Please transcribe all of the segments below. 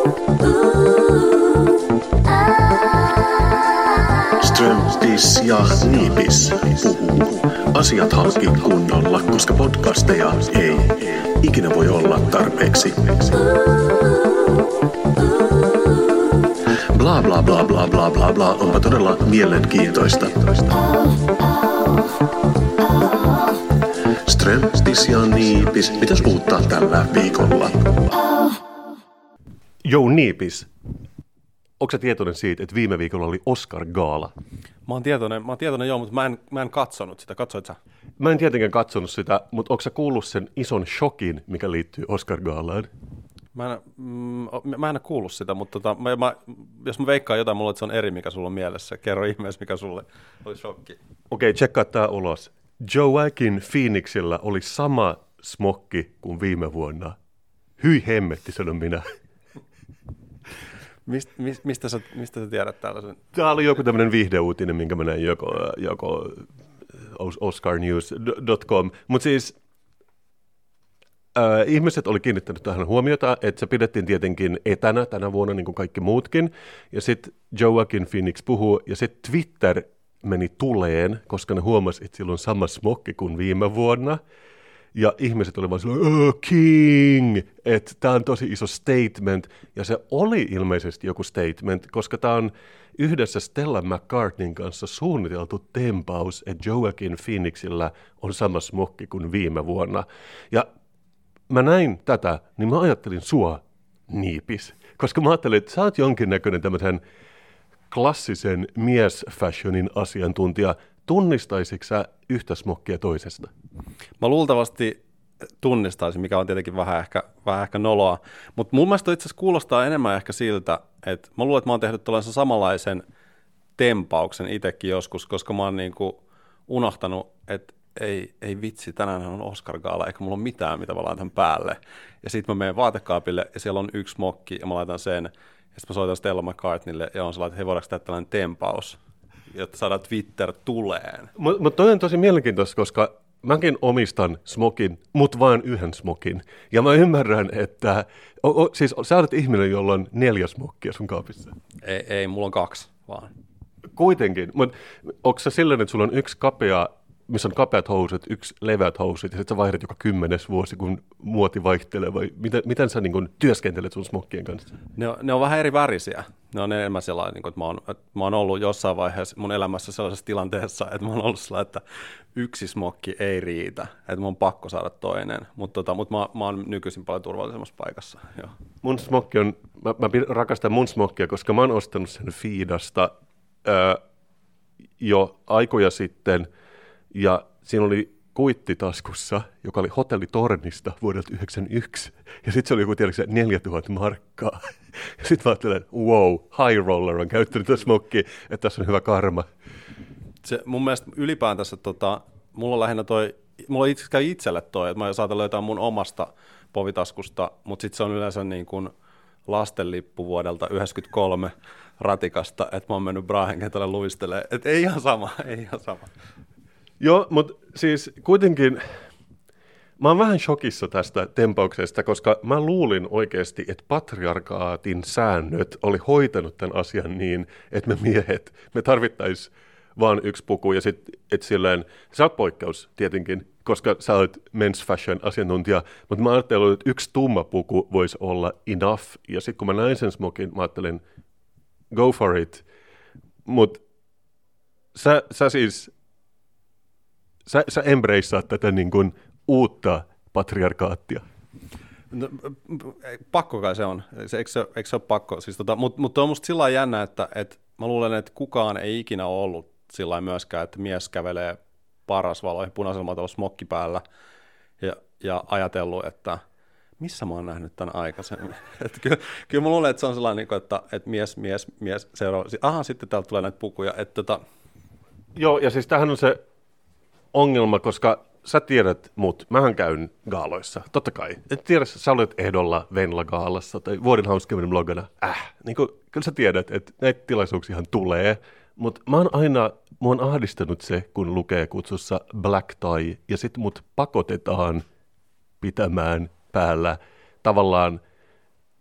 Strömpis ja Niipis puhuu. Asiat halki kunnolla, koska podcasteja ei ikinä voi olla tarpeeksi. Bla bla bla bla bla bla bla onpa todella mielenkiintoista. Strömpis ja Niipis, mitäs uutta tällä viikolla? Jou Niipis, onko sä tietoinen siitä, että viime viikolla oli Oscar-gaala? Mä oon tietoinen joo, mutta mä en katsonut sitä. Katsoit sä? Mä en tietenkään katsonut sitä, mutta onko sä kuullut sen ison shokin, mikä liittyy Oscar-gaalaan? Mä en ole kuullut sitä, mutta jos mä veikkaan jotain, mulla on, että se on eri, mikä sulla on mielessä. Kerro ihmeessä, mikä sulle oli shokki. Okei, tsekkaa tää ulos. Joaquin Phoenixillä oli sama smokki kuin viime vuonna. Hyi hemmetti, sanon minä. Mistä sä tiedät tällaisen? Tämä oli joku tämmöinen viihdeuutinen, minkä mä näin joko oscarnews.com. Mutta siis ihmiset oli kiinnittänyt tähän huomiota, että se pidettiin tietenkin etänä tänä vuonna, niin kuin kaikki muutkin. Ja sitten Joaquin Phoenix puhuu, ja sitten Twitter meni tuleen, koska ne huomasi, että sillä on sama smokki kuin viime vuonna. Ja ihmiset oli vaan silloin, king, että tämä on tosi iso statement. Ja se oli ilmeisesti joku statement, koska tämä on yhdessä Stella McCartneyn kanssa suunniteltu tempaus, että Joaquin Phoenixillä on sama smokki kuin viime vuonna. Ja mä näin tätä, niin mä ajattelin sua, Niipis. Koska mä ajattelin, että sä oot jonkinnäköinen tämmöisen klassisen miesfashionin asiantuntija. Tunnistaisitko sä yhtä smokkia toisesta? Mä luultavasti tunnistaisin, mikä on tietenkin vähän ehkä noloa, mutta mun mielestä itse asiassa kuulostaa enemmän ehkä siltä, että mä luulen, että mä oon tehnyt tällaisen samanlaisen tempauksen itsekin joskus, koska mä oon niinku unohtanut, että ei vitsi, tänään on Oscar-gaala, eikä mulla ole mitään, mitä mä laitan päälle. Ja sitten mä menen vaatekaapille ja siellä on yksi smokki ja mä laitan sen, ja sitten mä soitan Stella McCartneylle ja on sellainen, että hei, voidaanko tehdä tällainen tempaus, jotta saadaan Twitter tuleen. Mutta toi on tosi mielenkiintoista, koska mäkin omistan smokin, mutta vain yhden smokin. Ja mä ymmärrän, että siis sä olet ihminen, jolla on 4 smokkia sun kaapissa. Ei, mulla on 2 vaan. Kuitenkin, mutta onko se silleen, että sulla on yksi kapea, missä on kapeat housut, yksi leveät housut, ja sitten sä vaihdat joka 10. vuosi, kun muoti vaihtelee, vai miten sä niin kun työskentelet sun smokkien kanssa? Ne on vähän eri värisiä. Ne on enemmän sellainen, että mä oon ollut jossain vaiheessa mun elämässä sellaisessa tilanteessa, että mä oon ollut sellainen, että yksi smokki ei riitä, että mun on pakko saada toinen, mutta mä oon nykyisin paljon turvallisemmassa paikassa. Joo. Mun smokki on, mä rakastan mun smokkia, koska mä oon ostanut sen Fiidasta jo aikoja sitten, ja siinä oli kuitti taskussa, joka oli hotellitornista vuodelta 1991. Ja sitten se oli joku 4000 markkaa. Ja sitten mä ajattelen, wow, high roller on käyttänyt tätä smokkia, että tässä on hyvä karma. Se, mun mielestä ylipäätänsä, mulla on lähinnä mulla käy itselle että mä saatan löytää mun omasta povitaskusta, mutta sitten se on yleensä niin kuin lastenlippu vuodelta 1993 ratikasta, että mä oon mennyt Brahenkentälle luistelemaan. Että ei ihan sama. Joo, mutta siis kuitenkin mä oon vähän shokissa tästä tempauksesta, koska mä luulin oikeasti, että patriarkaatin säännöt oli hoitanut tämän asian niin, että me miehet, me tarvittaisiin vaan yksi puku ja sitten, että silleen, sä oot poikkeus tietenkin, koska sä oot men's fashion asiantuntija, mutta mä ajattelin, että yksi tumma puku voisi olla enough, ja sitten kun mä näin sen smokin, mä ajattelin, go for it, mutta sä siis Sä embraceat tätä niin kuin uutta patriarkaattia. No, pakko kai se on. Eikö se ole pakko? Siis mutta on musta sillä lailla jännä, että mä luulen, että kukaan ei ikinä ole ollut sillä lailla myöskään, että mies kävelee parasvaloihin punaisella matalla smokki päällä ja ajatellut, että missä mä oon nähnyt tämän aikaisemmin. Kyllä mä luulen, että se on sellainen, että mies seuraava. Aha, sitten täältä tulee näitä pukuja. Joo, ja siis tämähän on se ongelma, koska sä tiedät mut, mähän käyn gaaloissa, totta kai. Et tiedä, sä olet ehdolla Venla-gaalassa tai vuoden hauskemmin blogana. Niin kyllä sä tiedät, että näitä tilaisuuksiahan tulee, mutta mua on ahdistanut se, kun lukee kutsussa black tie, ja sit mut pakotetaan pitämään päällä tavallaan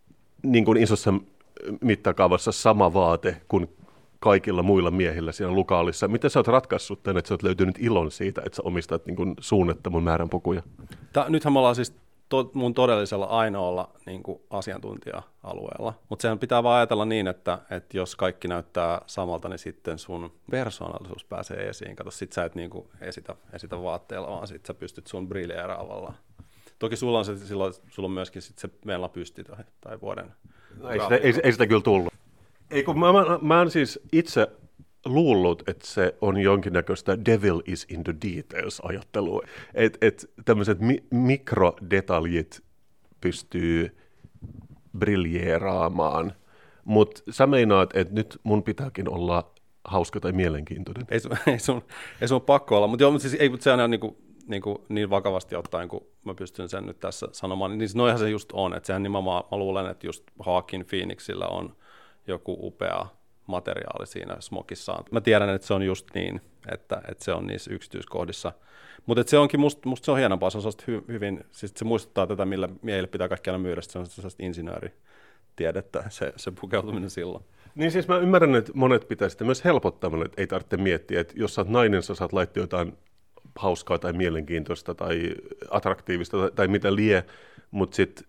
niin kuin isossa mittakaavassa sama vaate kuin kaikilla muilla miehillä siinä lokaalissa. Miten sä oot ratkaissut tämän, että sä oot löytynyt ilon siitä, että sä omistat niin kuin suunnattoman määrän pukuja? Nythän me ollaan siis mun todellisella ainoalla niin kuin asiantuntija-alueella, mutta sehän pitää vaan ajatella niin, että jos kaikki näyttää samalta, niin sitten sun persoonallisuus pääsee esiin. Kato, sit sä et niin kuin esitä vaatteella, vaan sit sä pystyt sun briljeeraavalla. Toki sulla on silloin sulla on myöskin sit se meillä pysti tai vuoden. Ei sitä kyllä tullut. Ei, kun mä oon siis itse luullut, että se on jonkinnäköistä devil is in the details -ajattelua. Että tämmöiset mikrodetaljit pystyy briljeeraamaan. Mutta sä meinaat, että nyt mun pitääkin olla hauska tai mielenkiintoinen. Ei sun pakko olla, mutta siis sehän on niin vakavasti ottaen, kun mä pystyn sen nyt tässä sanomaan, niin noihän se just on. Että sehän nimenomaan, mä luulen, että just Joaquin Phoenixillä on joku upea materiaali siinä smokissaan. Mä tiedän, että se on just niin, että se on niissä yksityiskohdissa. Mutta se onkin, musta se on hienompaa, se on hyvin, siis se muistuttaa tätä, millä miehille pitää kaikki aina myydä, se on sellaista insinööritiedettä, se pukeutuminen silloin. Niin siis mä ymmärrän, että monet pitää sitä myös helpottamalla, että ei tarvitse miettiä, että jos sä oot nainen, sä saat laittaa jotain hauskaa tai mielenkiintoista tai attraktiivista tai mitä lie, mutta sitten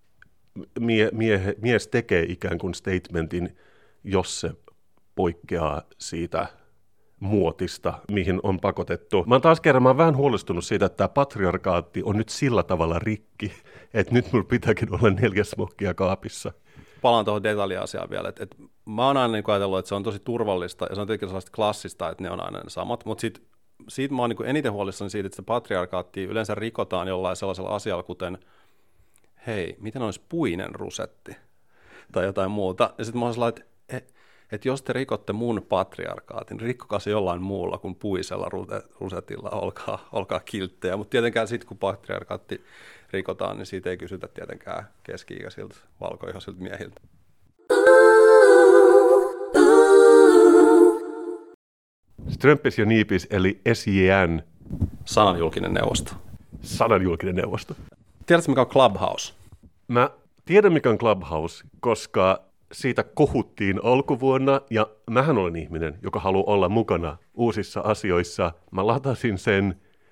mies tekee ikään kuin statementin, jos se poikkeaa siitä muotista, mihin on pakotettu. Mä oon vähän huolestunut siitä, että tämä patriarkaatti on nyt sillä tavalla rikki, että nyt mulla pitääkin olla 4 smokkia kaapissa. Palaan tuohon detaljiasiaan vielä. Et mä oon aina niin ajatellut, että se on tosi turvallista ja se on tietenkin sellaista klassista, että ne on aina ne samat, mutta siitä mä oon niin eniten huolissani siitä, että sitä patriarkaattia yleensä rikotaan jollain sellaisella asialla, kuten hei, miten olisi puinen rusetti tai jotain muuta. Ja sitten mä oon sellainen, että jos te rikotte mun patriarkaatin, rikkokaa se jollain muulla kuin puisella rusetilla, olkaa kilttejä. Mutta tietenkään sitten, kun patriarkaatti rikotaan, niin siitä ei kysytä tietenkään keski-ikäisiltä valkoihoisilta miehiltä. Strömpis ja niipis, eli SJN. Sananjulkinen neuvosto. Sananjulkinen neuvosto. Tiedätkö, mikä on Clubhouse? Mä tiedän, mikä on Clubhouse, koska siitä kohuttiin alkuvuonna, ja mähän olen ihminen, joka haluaa olla mukana uusissa asioissa. Mä latasin sen,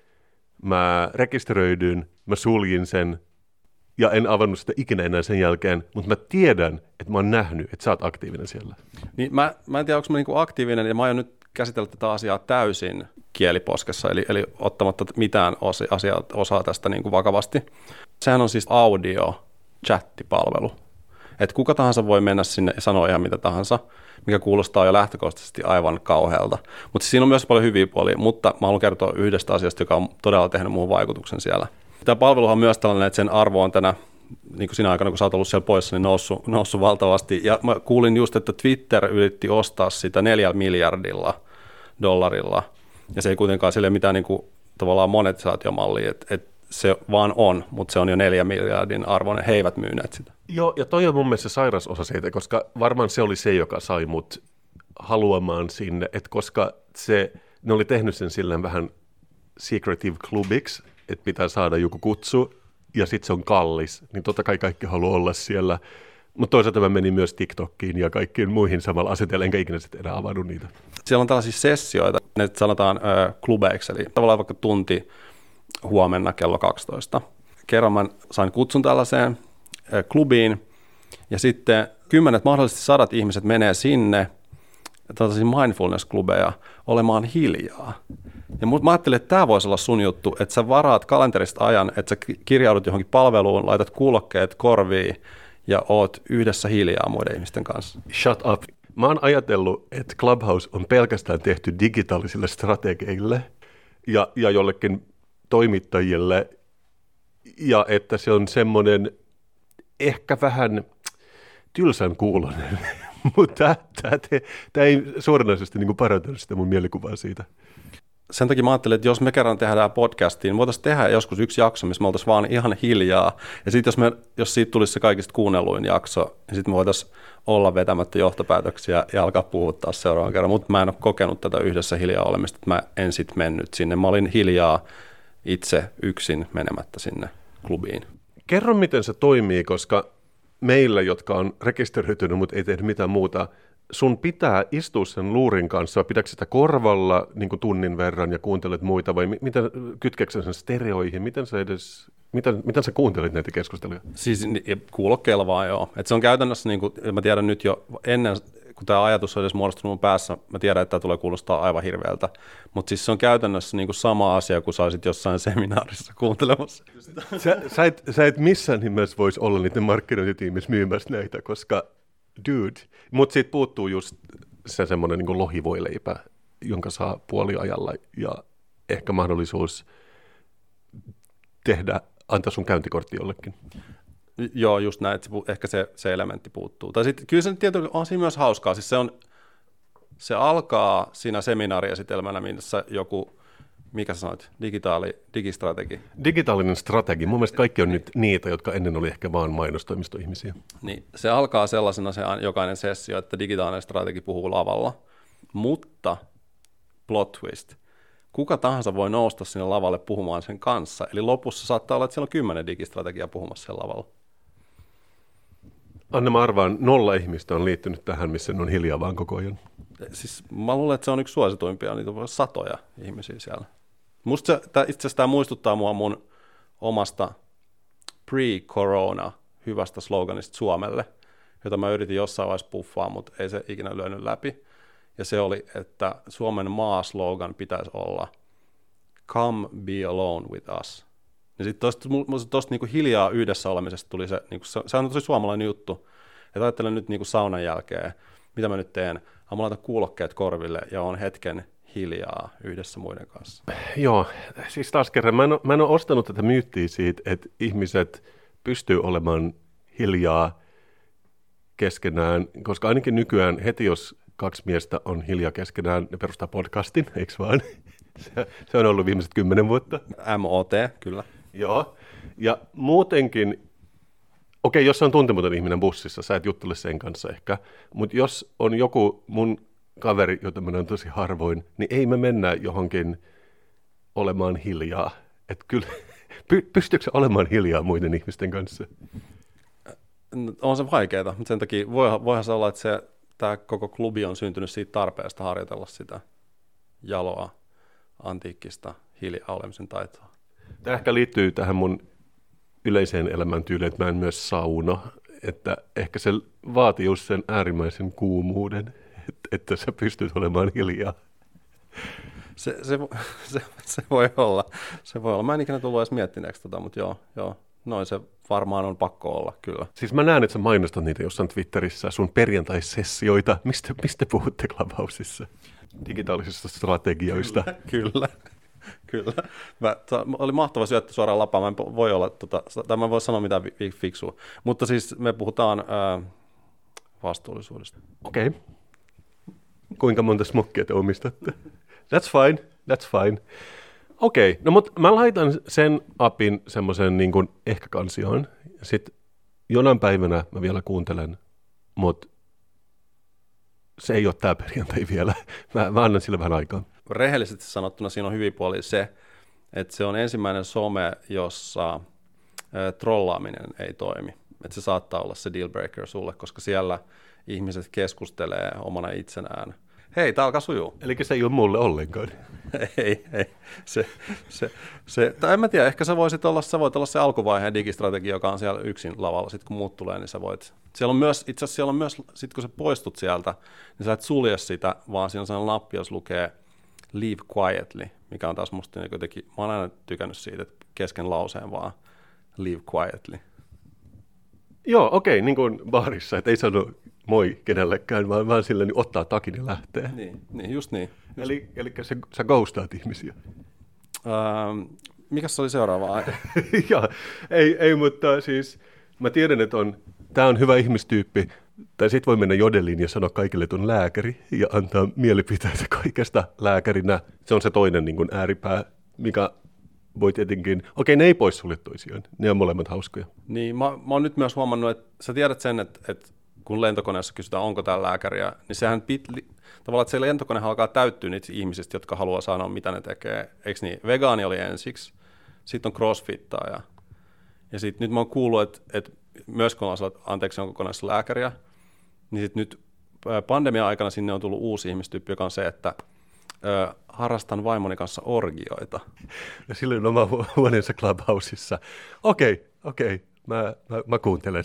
mä rekisteröidyin, mä suljin sen, ja en avannut sitä ikinä enää sen jälkeen, mutta mä tiedän, että mä oon nähnyt, että sä oot aktiivinen siellä. Niin mä en tiedä, onko mä niinku aktiivinen, ja mä aion nyt käsitellä tätä asiaa täysin kieliposkessa, eli ottamatta mitään osaa tästä niinku vakavasti. Sehän on siis audio-chattipalvelu. Että kuka tahansa voi mennä sinne ja sanoa ihan mitä tahansa, mikä kuulostaa jo lähtökohtaisesti aivan kauhealta. Mutta siinä on myös paljon hyviä puolia, mutta mä haluan kertoa yhdestä asiasta, joka on todella tehnyt muuhun vaikutuksen siellä. Tämä palveluhan on myös tällainen, että sen arvo on tänä, niin kuin sinä aikana, kun sä oot ollut siellä poissa, niin noussut valtavasti. Ja mä kuulin just, että Twitter yritti ostaa sitä $4 miljardilla. Ja se ei kuitenkaan sille mitään niin kuin, tavallaan monetisaatiomallia, että se vaan on, mutta se on jo 4 miljardin arvoinen, he eivät myyneet sitä. Joo, ja toi on mun mielestä se sairas osa siitä, koska varmaan se oli se, joka sai mut haluamaan sinne, että koska ne oli tehnyt sen silleen vähän secretive clubiksi, että pitää saada joku kutsu, ja sitten se on kallis, niin totta kai kaikki haluaa olla siellä. Mutta toisaalta mä menin myös TikTokiin ja kaikkiin muihin samalla asetellaan, enkä ikinä sitten enää avannut niitä. Siellä on tällaisia sessioita, ne sanotaan klubeiksi, eli tavallaan vaikka tunti huomenna kello 12. Kerran mä sain kutsun tällaiseen klubiin, ja sitten 10, mahdollisesti 100 ihmiset menee sinne, tällaisia mindfulness-klubeja, olemaan hiljaa. Ja mä ajattelin, että tämä voisi olla sun juttu, että sä varaat kalenterista ajan, että sä kirjaudut johonkin palveluun, laitat kuulokkeet korviin ja oot yhdessä hiljaa muiden ihmisten kanssa. Shut up. Mä oon ajatellut, että Clubhouse on pelkästään tehty digitaalisille strategeille ja jollekin toimittajille, ja että se on semmoinen ehkä vähän tylsän kuulonen, mutta tämä ei suoranaisesti niin parantanut sitä mun mielikuvaa siitä. Sen takia mä ajattelin, että jos me kerran tehdään podcastiin, niin voitaisiin tehdä joskus yksi jakso, missä me oltaisiin vaan ihan hiljaa. Ja sitten jos siitä tulisi se kaikista kuunnelluin jakso, niin sitten me voitaisiin olla vetämättä johtopäätöksiä ja alkaa puhua taas seuraavan kerran. Mutta mä en ole kokenut tätä yhdessä hiljaa olemista, että mä en sitten mennyt sinne. Mä olin hiljaa itse yksin menemättä sinne klubiin. Kerro, miten se toimii, koska meillä, jotka on rekisteröitynyt, mutta ei tehnyt mitään muuta, sun pitää istua sen luurin kanssa, pitääkö sitä korvalla niin kuin tunnin verran ja kuuntelet muita, vai miten kytkeekö sen stereoihin, miten sä kuuntelit näitä keskusteluja? Siis kuulokkeilla vaan joo. Et se on käytännössä, niin kuin, mä tiedän nyt jo ennen, kun tämä ajatus on edes muodostunut mun päässä, mä tiedän, että tämä tulee kuulostaa aivan hirveältä, mutta siis se on käytännössä niin kuin sama asia, kun sä olisit jossain seminaarissa kuuntelemassa. Sä et missään nimessä voisi olla niiden markkinointitiimissä myymässä näitä, koska dude, mutta siitä puuttuu just se semmoinen niin kuin lohivoileipä, jonka saa puoliajalla ja ehkä mahdollisuus antaa sun käyntikortti jollekin. Joo, just näin, että ehkä se elementti puuttuu. Tai sitten kyllä se tietysti on siinä myös hauskaa. Siis se alkaa siinä seminaariesitelmänä, missä joku, mikä sä sanoit, digistrategi. Digitaalinen strategi. Mun mielestä kaikki on nyt niitä, jotka ennen oli ehkä vaan mainostoimistoihmisiä. Niin, se alkaa sellaisena se jokainen sessio, että digitaalinen strategi puhuu lavalla, mutta plot twist. Kuka tahansa voi nousta sinne lavalle puhumaan sen kanssa. Eli lopussa saattaa olla, että siellä on 10 digistrategiaa puhumassa sen lavalla. Anna mä arvaan, 0 ihmistä on liittynyt tähän, missä on hiljaa vaan koko ajan. Siis mä luulen, että se on yksi suosituimpia, niitä on satoja ihmisiä siellä. Musta itse asiassa tämä muistuttaa mua mun omasta pre-corona hyvästä sloganista Suomelle, jota mä yritin jossain vaiheessa puffaa, mutta ei se ikinä lyönyt läpi. Ja se oli, että Suomen maa-slogan pitäisi olla "Come be alone with us". Ja sitten tuosta niinku hiljaa yhdessä olemisesta tuli se, niinku, se on tosi suomalainen juttu, että ajattelen nyt niinku saunan jälkeen, mitä mä nyt teen, mä laitan kuulokkeet korville ja on hetken hiljaa yhdessä muiden kanssa. Joo, siis taas kerran, mä en ole ostanut tätä myyttiä siitä, että ihmiset pystyy olemaan hiljaa keskenään, koska ainakin nykyään heti, jos 2 miestä on hiljaa keskenään, ne perustaa podcastin, eikö vaan? Se on ollut viimeiset 10 vuotta. MOT, kyllä. Joo, ja muutenkin, okei, jos on tuntematon ihminen bussissa, sä et juttele sen kanssa ehkä, mutta jos on joku mun kaveri, jota mä näen tosi harvoin, niin ei me mennä johonkin olemaan hiljaa. Että kyllä, pystyykö se olemaan hiljaa muiden ihmisten kanssa? On se vaikeaa, mutta sen takia voihan se olla, että tämä koko klubi on syntynyt siitä tarpeesta harjoitella sitä jaloa, antiikkista hiljaa olemisen taitoa. Tämä ehkä liittyy tähän mun yleiseen elämäntyyliin, että mä en myös sauna, että ehkä se vaatii just sen äärimmäisen kuumuuden, että sä pystyt olemaan hiljaa. Se voi olla. Se voi olla. Mä en ikinä tullut edes miettineeksi mutta joo. Noin se varmaan on pakko olla, kyllä. Siis mä näen, että sä mainostat niitä jossain Twitterissä, sun perjantaisessioita. Mistä puhutte Clubhouseissa? Digitaalisista strategioista. Kyllä. Oli mahtava syöttö suoraan lapaan. Mä en voi olla, tai mä en voi sanoa mitään fiksua. Mutta siis me puhutaan vastuullisuudesta. Okei. Kuinka monta smokkia te omistatte? That's fine. Okei, no mutta mä laitan sen appin semmoisen niin kuin ehkä kansioon. Sitten jonain päivänä mä vielä kuuntelen, mutta se ei ole tää perjantai vielä. Mä annan sille vähän aikaa. Rehellisesti sanottuna siinä on hyvin puoli se, että se on ensimmäinen some, jossa trollaaminen ei toimi. Että se saattaa olla se dealbreaker sulle, koska siellä ihmiset keskustelee omana itsenään. Hei, tää alkaa sujuu. Eli se ei ole mulle ollenkaan. Ei. Tai en mä tiedä, ehkä sä voit olla se alkuvaiheen digistrategia, joka on siellä yksin lavalla. Sitten kun muut tulee, niin sä voit. Siellä on myös, itse asiassa siellä on myös, sit kun sä poistut sieltä, niin sä et sulje sitä, vaan siinä on sellainen nappi, jos lukee leave quietly, mikä on taas musta jotenkin, mä oon aina tykännyt siitä, että kesken lauseen vaan leave quietly. Joo, okei, niin kuin baarissa, että ei sano moi kenellekään, vaan silleen niin ottaa takin ja lähtee. Niin, just niin. Eli sä ghostaat ihmisiä. Mikäs se oli seuraava? Joo, ei, mutta siis mä tiedän, että tää on hyvä ihmistyyppi, tai sit voi mennä jodeliin ja sanoa kaikille, että on lääkäri ja antaa mielipiteitä kaikesta lääkärinä. Se on se toinen niin kuin ääripää, mikä voi tietenkin, ne ei poissulje toisiaan, ne on molemmat hauskoja. Niin, mä oon nyt myös huomannut, että sä tiedät sen, että kun lentokoneessa kysytään, onko täällä lääkäriä, niin sehän tavallaan, että se lentokone alkaa täyttyä niitä ihmisistä, jotka haluaa sanoa, mitä ne tekee. Eikö niin? Vegaani oli ensiksi, sitten on crossfittaaja. Ja sitten nyt mä oon kuullut, että myös kun anteeksi on kokonaisessa lääkäriä, niin sit nyt pandemia-aikana sinne on tullut uusi ihmistyyppi, joka on se, että harrastan vaimoni kanssa orgioita. Ja silloin oma huoneensa Clubhouseissa. Okei, mä kuuntelen.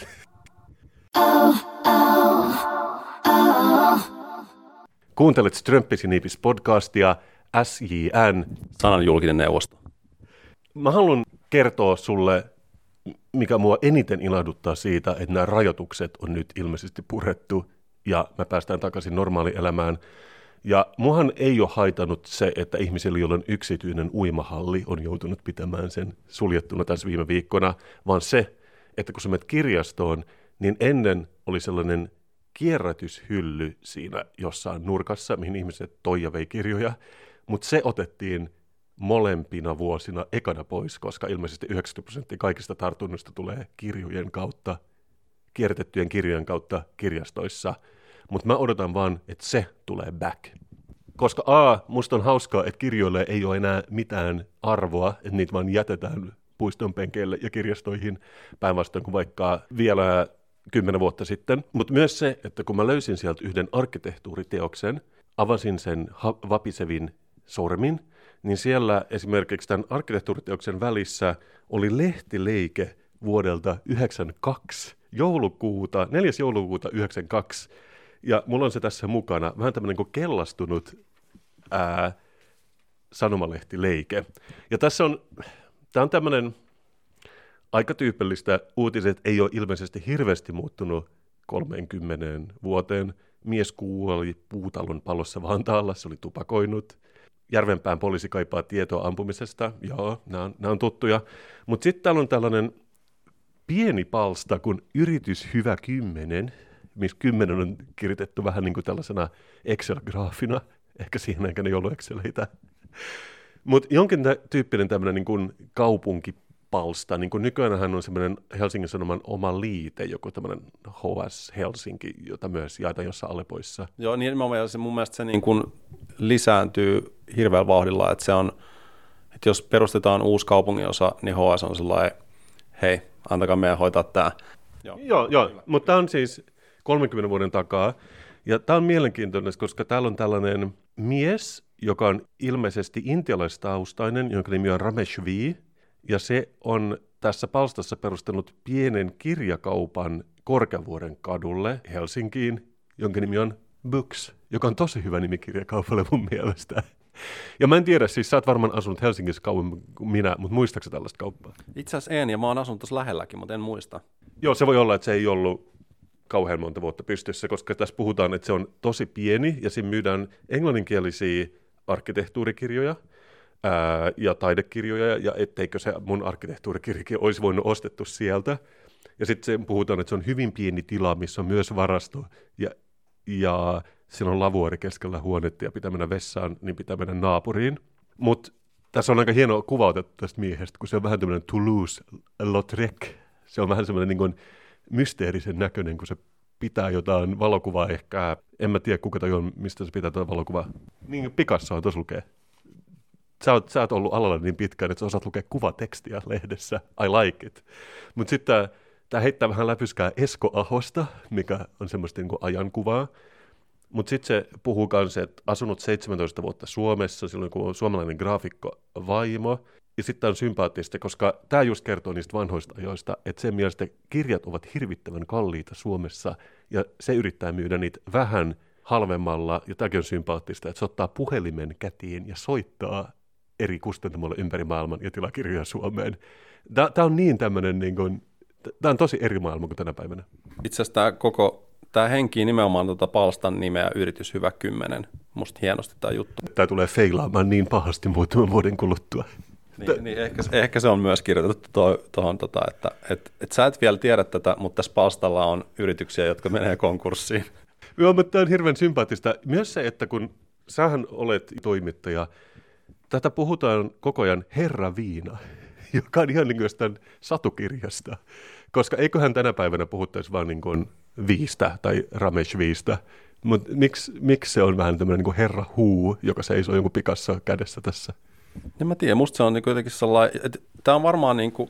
Kuuntelet Strömppis ja Niipis podcastia, SJN. Sanan julkinen neuvosto. Mä haluan kertoa sulle, mikä mua eniten ilahduttaa siitä, että nämä rajoitukset on nyt ilmeisesti purettu ja me päästään takaisin normaalielämään. Ja muahan ei ole haitannut se, että ihmisillä, joilla on yksityinen uimahalli, on joutunut pitämään sen suljettuna tässä viime viikkona, vaan se, että kun sä menet kirjastoon, niin ennen oli sellainen kierrätyshylly siinä jossain nurkassa, mihin ihmiset toi ja vei kirjoja, mutta se otettiin molempina vuosina ekana pois, koska ilmeisesti 90% kaikista tartunnoista tulee kirjojen kautta, kierrätettyjen kirjojen kautta kirjastoissa. Mutta mä odotan vaan, että se tulee back. Koska musta on hauskaa, että kirjoille ei ole enää mitään arvoa, että niitä vaan jätetään puiston penkeille ja kirjastoihin päinvastoin kuin vaikka vielä 10 vuotta sitten. Mutta myös se, että kun mä löysin sieltä yhden arkkitehtuuriteoksen, avasin sen vapisevin sormin, niin siellä esimerkiksi tämän arkkitehtuuriteoksen välissä oli lehtileike vuodelta 1992, 4. joulukuuta 1992, ja mulla on se tässä mukana, vähän tämmöinen kuin kellastunut sanomalehtileike. Ja tämä on tämmöinen aika tyypillistä, uutiset ei ole ilmeisesti hirveästi muuttunut 30 vuoteen. Mies kuoli puutalon palossa Vantaalla, se oli tupakoinut. Järvenpään poliisi kaipaa tietoa ampumisesta, joo, nämä on tuttuja. Mutta sitten täällä on tällainen pieni palsta kuin Yritys Hyvä 10, missä 10 on kirjoitettu vähän niin kuin tällaisena Excel-graafina. Ehkä siihen aikana ei ollut Exceleitä. Mutta jonkin tyyppinen tämmöinen niin kuin kaupunkipalsta. Niin kuin nykyäänhän on semmoinen Helsingin Sanoman oma liite, joku tämmöinen HS Helsinki, jota myös jaetaan jossain Alepoissa. Joo, niin mun mielestä se niin kuin lisääntyy hirveällä vauhdilla, että se on, että jos perustetaan uusi kaupunginosa, niin HS on sellainen, hei, antakaa meidän hoitaa tämä. Joo, mutta tämä on siis 30 vuoden takaa. Ja tämä on mielenkiintoinen, koska täällä on tällainen mies, joka on ilmeisesti intialaistaustainen, jonka nimi on Ramesh V. Ja se on tässä palstassa perustanut pienen kirjakaupan Korkeavuoren kadulle Helsinkiin, jonka nimi on Books, joka on tosi hyvä nimi kirjakaupalle mun mielestä. Ja mä en tiedä, siis sä oot varmaan asunut Helsingissä kauemmin kuin minä, mutta muistatko tällaista kauppaa? Itse asiassa en, ja mä oon asunut tuossa lähelläkin, mutta en muista. Joo, se voi olla, että se ei ollut kauhean monta vuotta pystyssä, koska tässä puhutaan, että se on tosi pieni, ja siinä myydään englanninkielisiä arkkitehtuurikirjoja ja taidekirjoja, ja etteikö se mun arkkitehtuurikirjakin olisi voinut ostettu sieltä. Ja sitten puhutaan, että se on hyvin pieni tila, missä on myös varasto, ja siinä on lavuori keskellä huonetta, ja pitää mennä vessaan, niin pitää mennä naapuriin. Mutta tässä on aika hieno kuva otettu tästä miehestä, kun se on vähän tämmöinen Toulouse-Lautrec. Se on vähän semmoinen niin kuin mysteerisen näköinen, kun se pitää jotain valokuvaa ehkä. En mä tiedä, kuka toi on, mistä se pitää tätä valokuvaa. Niin Picasso on tuossa lukee. Sä oot ollut alalla niin pitkään, että sä osaat lukea kuvatekstiä lehdessä. I like it. Mutta sitten tämä heittää vähän läpyskää Esko Ahosta, mikä on semmoista niin kuin ajankuvaa. Mutta sitten se puhuu myös, että asunut 17 vuotta Suomessa, silloin kun on suomalainen graafikko vaimo. Ja sitten on sympaattista, koska tämä just kertoo niistä vanhoista ajoista, että sen mielestä kirjat ovat hirvittävän kalliita Suomessa, ja se yrittää myydä niitä vähän halvemmalla, ja tämäkin on sympaattista, että se ottaa puhelimen kätiin ja soittaa eri kustantamoille ympäri maailman ja tilaa kirjoja Suomeen. Tämä on niin tämmöinen, niin kuin, tämä on tosi eri maailma kuin tänä päivänä. Itse asiassa tämä henkii nimenomaan palstan nimeä Yritys Hyvä 10. Musta hienosti tämä juttu. Tämä tulee feilaamaan niin pahasti muutaman vuoden kuluttua. Niin ehkä se on myös kirjoitettu tuohon, että sä et vielä tiedä tätä, mutta tässä palstalla on yrityksiä, jotka menee konkurssiin. Joo, mutta tämä on hirveän sympaattista. Myös se, että kun sähän olet toimittaja, tätä puhutaan koko ajan Herra Viina, joka on ihan niin kuin jostain satukirjasta. Koska eiköhän tänä päivänä puhuttaisi vaan niin kuin Viistä tai Ramesh Viistä, mutta miksi se on vähän tämmöinen niin kuin Herra Huu, joka seisoo jonkun Picasso kädessä tässä? En mä tiedä, musta se on niin jotenkin sellainen, että tämä on varmaan niin kuin,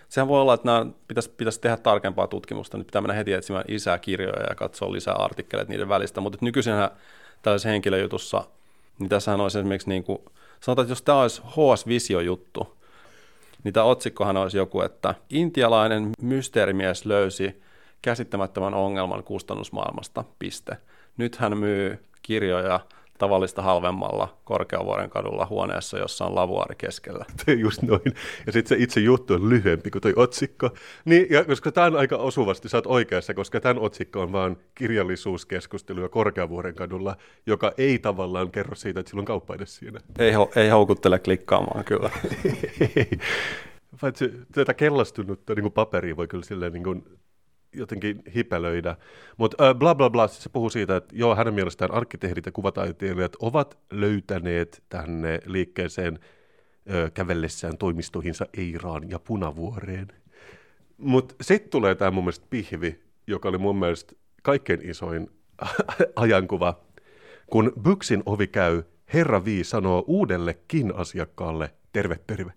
sehän voi olla, että nämä pitäisi tehdä tarkempaa tutkimusta, nyt pitää mennä heti etsimään lisää kirjoja ja katsoa lisää artikkeleita niiden välistä, mutta nykyisinhän tällaisessa henkilöjutussa, niin tässähän olisi esimerkiksi, niin kuin, sanotaan, että jos tämä olisi HS Visio-juttu, niin tämä otsikkohan olisi joku, että intialainen mysteerimies löysi käsittämättömän ongelman kustannusmaailmasta, piste. Nyt hän myy kirjoja tavallista halvemmalla Korkeavuoren kadulla huoneessa, jossa on lavuaari keskellä. Just noin. Ja sitten se itse juttu on lyhyempi kuin toi otsikko. Niin, ja koska tämä on aika osuvasti, sä oot oikeassa, koska tämän otsikko on vaan kirjallisuuskeskustelua Korkeavuoren kadulla, joka ei tavallaan kerro siitä, että sillä on kauppa edes siinä. Ei houkuttele klikkaamaan kyllä. Ei. Paitsi tätä kellastunutta niin kuin paperia voi kyllä silleen niin kuin jotenkin hipelöidä. Mutta bla bla bla, se puhuu siitä, että joo, hänen mielestään arkkitehdit ja kuvataiteilijat ovat löytäneet tänne liikkeeseen kävellessään toimistoihinsa Eiraan ja Punavuoreen. Mutta sitten tulee tämä mun mielestä pihvi, joka oli mun mielestä kaikkein isoin ajankuva. Kun Byksin ovi käy, herra V sanoo uudellekin asiakkaalle terve terve.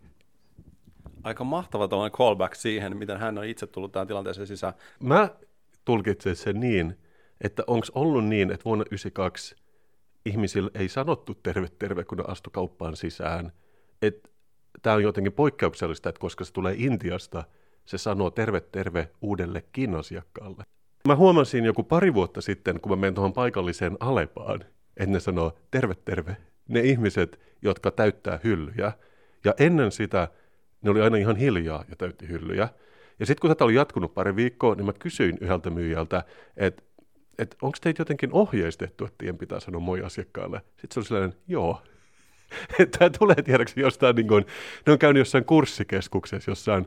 Aika mahtava tällainen callback siihen, miten hän on itse tullut tähän tilanteeseen sisään. Mä tulkitsen sen niin, että onko ollut niin, että vuonna 1992 ihmisillä ei sanottu terve terve, kun ne astu kauppaan sisään. Että tämä on jotenkin poikkeuksellista, että koska se tulee Intiasta, se sanoo terve terve uudellekin asiakkaalle. Mä huomasin joku pari vuotta sitten, kun mä menen tuohon paikalliseen Alepaan, että ne sanoo terve terve. Ne ihmiset, jotka täyttää hyllyjä. Ja ennen sitä ne oli aina ihan hiljaa ja täytti hyllyjä. Ja sitten kun tätä oli jatkunut pari viikkoa, niin mä kysyin yhdeltä myyjältä, että onko teitä jotenkin ohjeistettu, että teidän pitää sanoa moi asiakkaalle. Sitten se oli sellainen, joo. Tämä tulee tiedäksi jostain, niin kuin, ne on käynyt jossain kurssikeskuksessa, jossain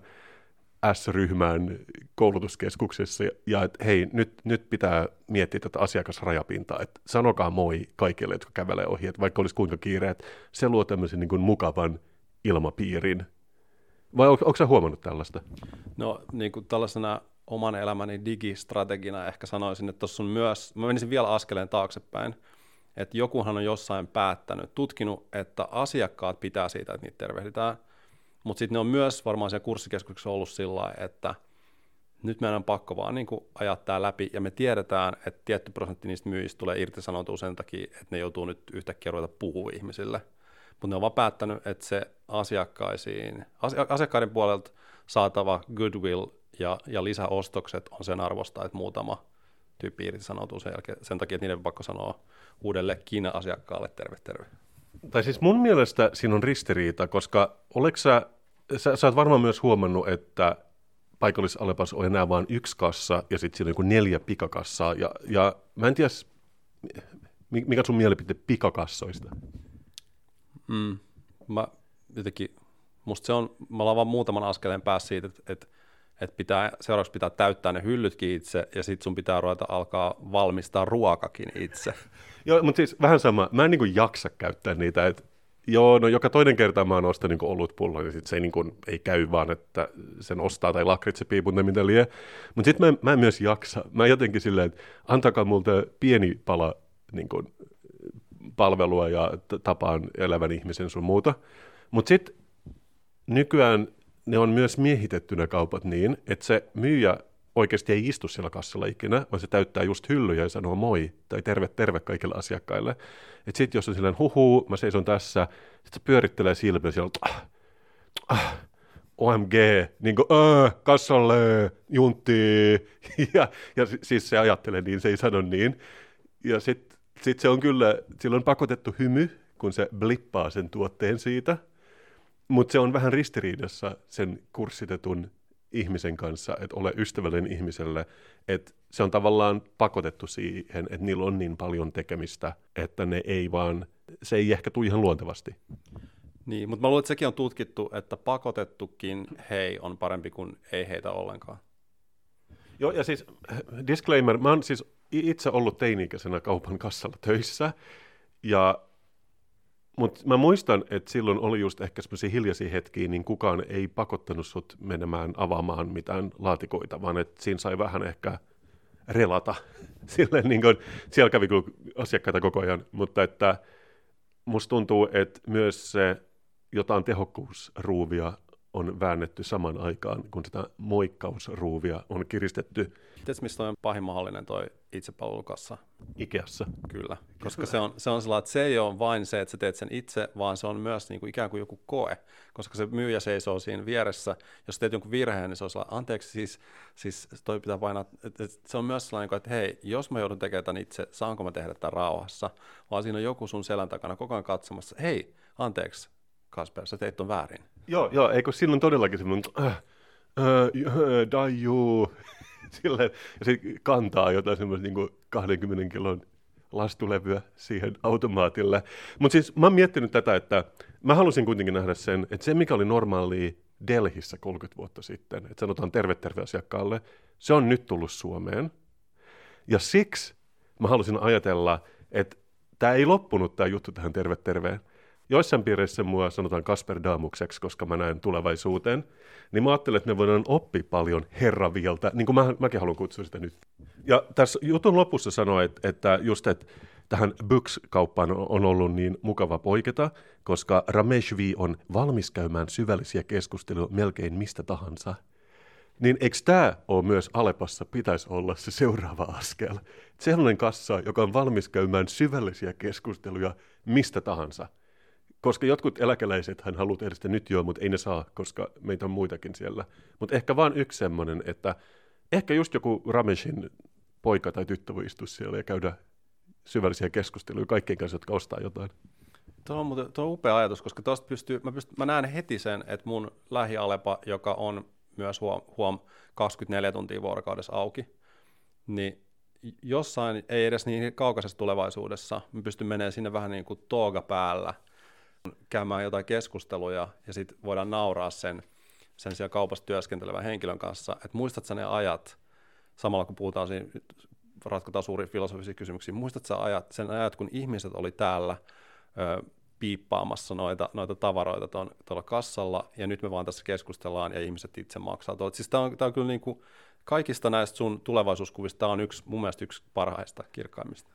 S-ryhmän koulutuskeskuksessa, ja että hei, nyt pitää miettiä tätä asiakasrajapintaa, että sanokaa moi kaikille, jotka kävelee ohi, että vaikka olisi kuinka kiire, että se luo tämmöisen niin kuin mukavan ilmapiirin. Vai onko sä huomannut tällaista? No niin kuin tällaisena oman elämäni digistrategina ehkä sanoisin, että tuossa on myös, mä menisin vielä askeleen taaksepäin, että jokuhan on jossain päättänyt, tutkinut, että asiakkaat pitää siitä, että niitä tervehditään, mutta sitten ne on myös varmaan siellä kurssikeskuksessa ollut sillä lailla, että nyt meidän on pakko vaan niin kuin ajaa tämä läpi, ja me tiedetään, että tietty prosentti niistä myyjistä tulee irtisanoutua sen takia, että ne joutuu nyt yhtäkkiä ruveta puhua ihmisille. Mutta ne on vaan päättänyt, että se asiakkaiden puolelta saatava goodwill ja lisäostokset on sen arvosta, että muutama tyyppi irtisanoutuu sen takia, että niiden on pakko sanoa uudellekin asiakkaalle terve terve. Tai siis mun mielestä siinä on ristiriita, koska sä oot varmaan myös huomannut, että paikallis-Alepassa on enää vain yksi kassa ja sitten siinä on joku 4 pikakassaa. Ja mä en tiedä, mikä sun mielipite pikakassoista? Mä jotenkin, musta se on, me ollaan vaan muutaman askeleen päässä siitä, että seuraavaksi pitää täyttää ne hyllytkin itse, ja sit sun pitää ruveta alkaa valmistaa ruokakin itse. Joo, mutta siis vähän sama, mä en niin kuin jaksa käyttää niitä, että joo, no joka toinen kerta mä ostan niin kuin olutpullon, ja sit se ei, niin kuin, ei käy vaan, että sen ostaa tai lakritsepiipun tai mitä lie. Mutta sitten mä en myös jaksa, mä jotenkin silleen, että antakaa multa pieni pala niin kuin palvelua ja tapaan elävän ihmisen sun muuta. Mutta sitten nykyään ne on myös miehitettynä kaupat niin, että se myyjä oikeasti ei istu siellä kassalla ikinä, vaan se täyttää just hyllyjä ja sanoo moi tai terve terve kaikille asiakkaille. Että sitten jos on silleen huhuu, mä seison tässä, sitten se pyörittelee silmiä siellä, OMG, niin kuin kassalle, juntti, ja siis se ajattelee niin, se ei sano niin. Ja sitten se on kyllä, sillä on pakotettu hymy, kun se blippaa sen tuotteen siitä, mutta se on vähän ristiriidassa sen kurssitetun ihmisen kanssa, että ole ystävällinen ihmiselle, että se on tavallaan pakotettu siihen, että niillä on niin paljon tekemistä, että se ei ehkä tule ihan luontevasti. Niin, mutta mä luulen, että sekin on tutkittu, että pakotettukin hei on parempi kuin ei heitä ollenkaan. Joo, ja siis disclaimer, mä oon siis itse ollut teini-ikäisenä kaupan kassalla töissä, mutta mä muistan, että silloin oli just ehkä semmoisia hiljaisia hetkiä, niin kukaan ei pakottanut sut menemään avaamaan mitään laatikoita, vaan että siinä sai vähän ehkä relata. Silleen niin kuin, siellä kävi kyllä asiakkaita koko ajan, mutta että musta tuntuu, että myös se jotain tehokkuusruuvia on väännetty saman aikaan, kun sitä moikkausruuvia on kiristetty. Tiedätkö, mistä on pahin mahdollinen toi itsepalvelukassa? Ikeassa. Kyllä, koska se on sellainen, että se ei ole vain se, että sä teet sen itse, vaan se on myös niin kuin ikään kuin joku koe, koska se myyjä seisoo siinä vieressä. Jos teet jonkun virheen, niin se on sellainen, anteeksi, siis toi pitää painaa, että se on myös sellainen, että hei, jos mä joudun tekemään tämän itse, saanko mä tehdä tämän rauhassa, vaan siinä on joku sun selän takana koko ajan katsomassa, hei, anteeksi, Kasper, sä teit ton väärin. Joo, eikö silloin todellakin semmoinen, daiju, silleen, ja se kantaa jotain semmoista niin 20 kilon lastulevyä siihen automaatille. Mutta siis mä oon miettinyt tätä, että mä halusin kuitenkin nähdä sen, että se mikä oli normaalia Delhissä 30 vuotta sitten, että sanotaan terve asiakkaalle, se on nyt tullut Suomeen. Ja siksi mä halusin ajatella, että tämä ei loppunut tämä juttu tähän terveen. Joissain piireissä mua sanotaan Kasper Daamukseksi, koska mä näen tulevaisuuteen, niin mä ajattelen, että me voidaan oppia paljon herravieltä, niin kuin mäkin haluan kutsua sitä nyt. Ja tässä jutun lopussa sanoa, että just että tähän Books-kauppaan on ollut niin mukava poiketa, koska Ramesh V on valmis käymään syvällisiä keskusteluja melkein mistä tahansa. Niin eikö tämä ole myös Alepassa pitäisi olla se seuraava askel? Sellainen kassa, joka on valmis käymään syvällisiä keskusteluja mistä tahansa. Koska jotkut eläkeläiset hän haluaa tehdä sitä nyt jo, mutta ei ne saa, koska meitä on muitakin siellä. Mutta ehkä vaan yksi semmoinen, että ehkä just joku Rameshin poika tai tyttö voi istua siellä ja käydä syvällisiä keskusteluja kaikkien kanssa, jotka ostaa jotain. Tuo on upea ajatus, koska tuosta mä näen heti sen, että mun lähialepa, joka on myös 24 tuntia vuorokaudessa auki, niin jossain, ei edes niin kaukaisessa tulevaisuudessa, mä pystyn menemään sinne vähän niin kuin tooga päällä, käymään jotain keskusteluja ja sitten voidaan nauraa sen siellä kaupassa työskentelevän henkilön kanssa, että muistat sä ne ajat, samalla kun puhutaan siinä, ratkotaan suuria filosofisia kysymyksiä, muistat sä sen ajat, kun ihmiset oli täällä piippaamassa noita tavaroita tuolla kassalla, ja nyt me vaan tässä keskustellaan, ja ihmiset itse maksaa tuolla. Siis tämä on kyllä niin kuin, kaikista näistä sun tulevaisuuskuvista, tämä on mun mielestä yksi parhaista, kirkkaimmista.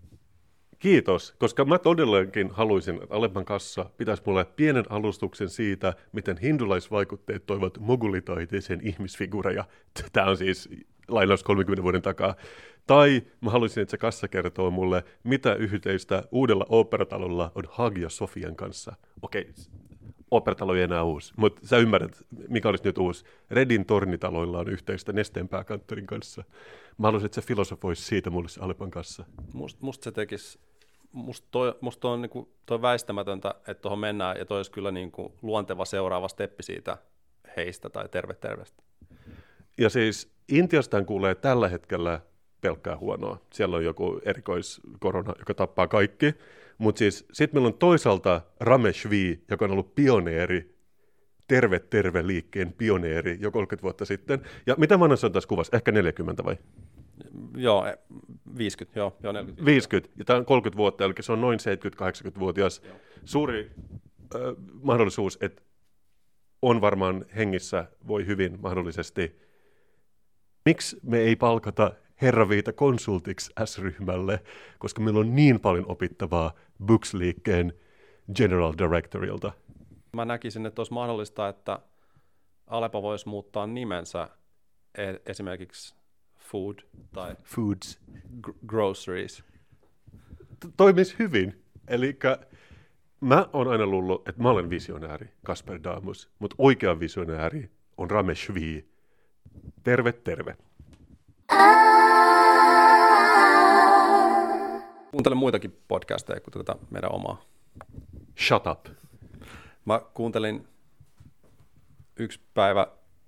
Kiitos, koska mä todellakin haluaisin, että Alepan kassa pitäisi mulle pienen alustuksen siitä, miten hindulaisvaikutteet toivat mogulitaiteeseen ihmisfigureja. Tämä on siis lainaus 30 vuoden takaa. Tai mä haluaisin, että se kassa kertoo mulle, mitä yhteistä uudella oopperatalolla on Hagia Sofian kanssa. Okei, oopperatalo ei enää uusi, mutta sä ymmärrät, mikä olisi nyt uusi. Redin tornitaloilla on yhteistä Nesteen pääkanttorin kanssa. Mä haluaisin, että se filosofoisi siitä mulle se Alepan kassa. Musta se tekisi, musta on niinku, toi väistämätöntä, että tuohon mennään, ja toi olisi kyllä niinku luonteva seuraava steppi siitä heistä tai terveestä. Ja siis Intiastaan kuulee tällä hetkellä pelkkää huonoa. Siellä on joku erikoiskorona, joka tappaa kaikki. Mutta siis sitten meillä on toisaalta Ramesh V, joka on ollut pioneeri, terve liikkeen pioneeri jo 30 vuotta sitten. Ja mitä vanha se on tässä kuvassa? Ehkä 40 vai? Joo, 50, joo 40. 50, ja tämä on 30 vuotta, eli se on noin 70-80-vuotias. Joo. Suuri mahdollisuus, että on varmaan hengissä, voi hyvin mahdollisesti. Miksi me ei palkata Herra Viita konsultiksi S-ryhmälle, koska meillä on niin paljon opittavaa Books-liikkeen General Directorilta? Mä näkisin, että olisi mahdollista, että Alepa voisi muuttaa nimensä esimerkiksi Food tai Foods. Groceries. Toimisi hyvin. Eli mä oon aina luullut, että mä olen visionääri, Kasper Daamus, mutta oikea visionääri on Ramesh V. Terve. Kuuntelen muitakin podcasteja kuin tätä meidän omaa. Shut up. Mä kuuntelin yksi päivä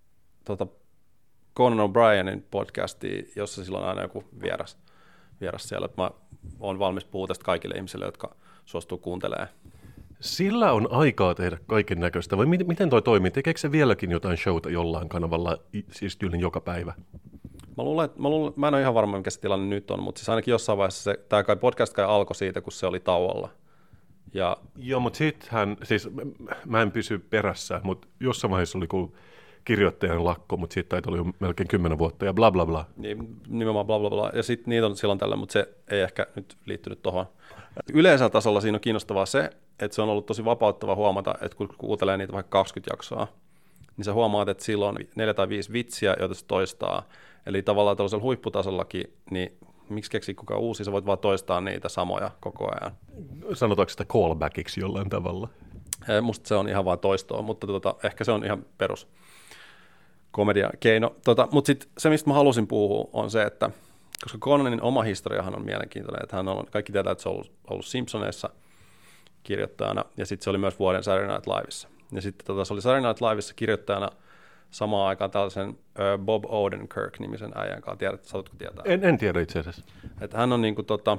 Conan O'Brienin podcastia, jossa silloin on aina joku vieras siellä. Mä oon valmis puhua tästä kaikille ihmisille, jotka suostuu kuuntelemaan. Sillä on aikaa tehdä kaiken näköistä, vai miten toi toimii? Tekeekö se vieläkin jotain showta jollain kanavalla, siis tyylin joka päivä? Mä en ole ihan varma, mikä se tilanne nyt on, mutta siis ainakin jossain vaiheessa tämä podcast alkoi siitä, kun se oli tauolla. Joo, mutta sittenhän, siis mä en pysy perässä, mutta jossain vaiheessa oli kuin kirjoittajan lakko, mutta siitä taitaa olla jo melkein 10 vuotta ja bla bla bla. Niin, nimenomaan bla bla bla. Ja sitten niitä on silloin tällä, mutta se ei ehkä nyt liittynyt tuohon. Yleisellä tasolla siinä on kiinnostavaa se, että se on ollut tosi vapauttava huomata, että kun kuuntelee niitä vaikka 20 jaksoa, niin sä huomaat, että silloin 4 tai 5 vitsiä, joita se toistaa. Eli tavallaan tällaisella huipputasollakin, niin miksi keksiä kukaan uusi, sä voit vaan toistaa niitä samoja koko ajan. Sanotaanko sitä callbackiksi jollain tavalla? Musta se on ihan vaan toistoa, mutta ehkä se on ihan perus komediakeino. Mutta sitten se, mistä mä halusin puhua, on se, että koska Conanin oma historiahan on mielenkiintoinen, että kaikki tietää, että se on ollut Simpsoneissa kirjoittajana, ja sitten se oli myös vuoden Saturday Night Livessa. Ja sitten se oli Saturday Night Livessa kirjoittajana samaan aikaan tällaisen Bob Odenkirk-nimisen äijän kanssa. Saatko tietää? En tiedä itse asiassa. Että hän on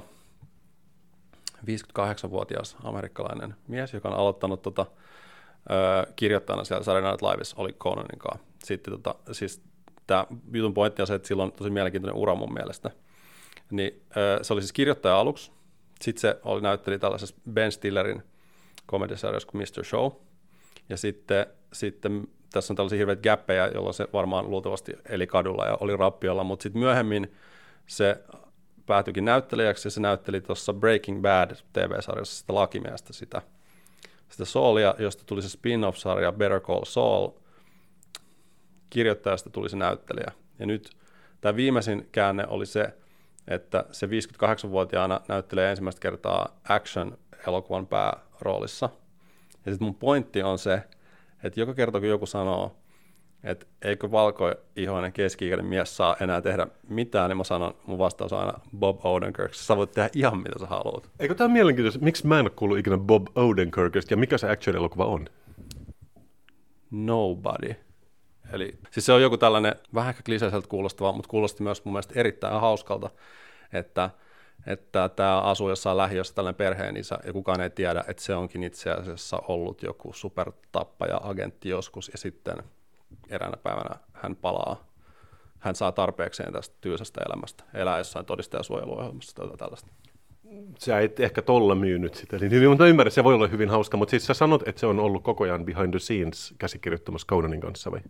58-vuotias amerikkalainen mies, joka on aloittanut kirjoittajana siellä Saturday Night Livessa, oli Conanin kanssa. Sitten siis tämä jutun pointti on se, että sillä on tosi mielenkiintoinen ura mun mielestä. Niin, se oli siis kirjoittaja aluksi. Sitten se näytteli tällaisessa Ben Stillerin komediasarjassa kuin Mr. Show. Ja sitten tässä on tällaisia hirveitä gäppejä, jolloin se varmaan luultavasti eli kadulla ja oli rappiolla. Mutta sitten myöhemmin se päätyikin näyttelijäksi ja se näytteli tuossa Breaking Bad TV-sarjassa sitä lakimiestä, sitä Saulia, josta tuli se spin-off-sarja Better Call Saul. Kirjoittajasta tuli se näyttelijä. Ja nyt tämä viimeisin käänne oli se, että se 58-vuotiaana näyttelee ensimmäistä kertaa action-elokuvan pääroolissa. Ja sitten mun pointti on se, että joka kerta kun joku sanoo, että eikö valkoihoinen keski-ikäinen mies saa enää tehdä mitään, niin mä sanon, mun vastaus on aina Bob Odenkirk. Sä voit tehdä ihan mitä sä haluat. Eikö tämä ole mielenkiintoista? Miksi mä en ole kuullut ikinä Bob Odenkirkista ja mikä se action-elokuva on? Nobody. Eli siis se on joku tällainen vähän ehkä kliseiseltä kuulostava, mutta kuulosti myös mun mielestä erittäin hauskalta, että tämä asuu jossain lähiössä tällainen perheenisä, ja kukaan ei tiedä, että se onkin itse asiassa ollut joku supertappaja-agentti joskus, ja sitten eräänä päivänä hän saa tarpeekseen tästä tylsästä elämästä, elää jossain todistajasuojeluohjelmassa tai tällaista. Sä et ehkä tolla myynyt sitä, niin mutta ymmärrän, se voi olla hyvin hauska, mutta siis sä sanot, että se on ollut koko ajan behind the scenes käsikirjoittamassa Conanin kanssa, vai?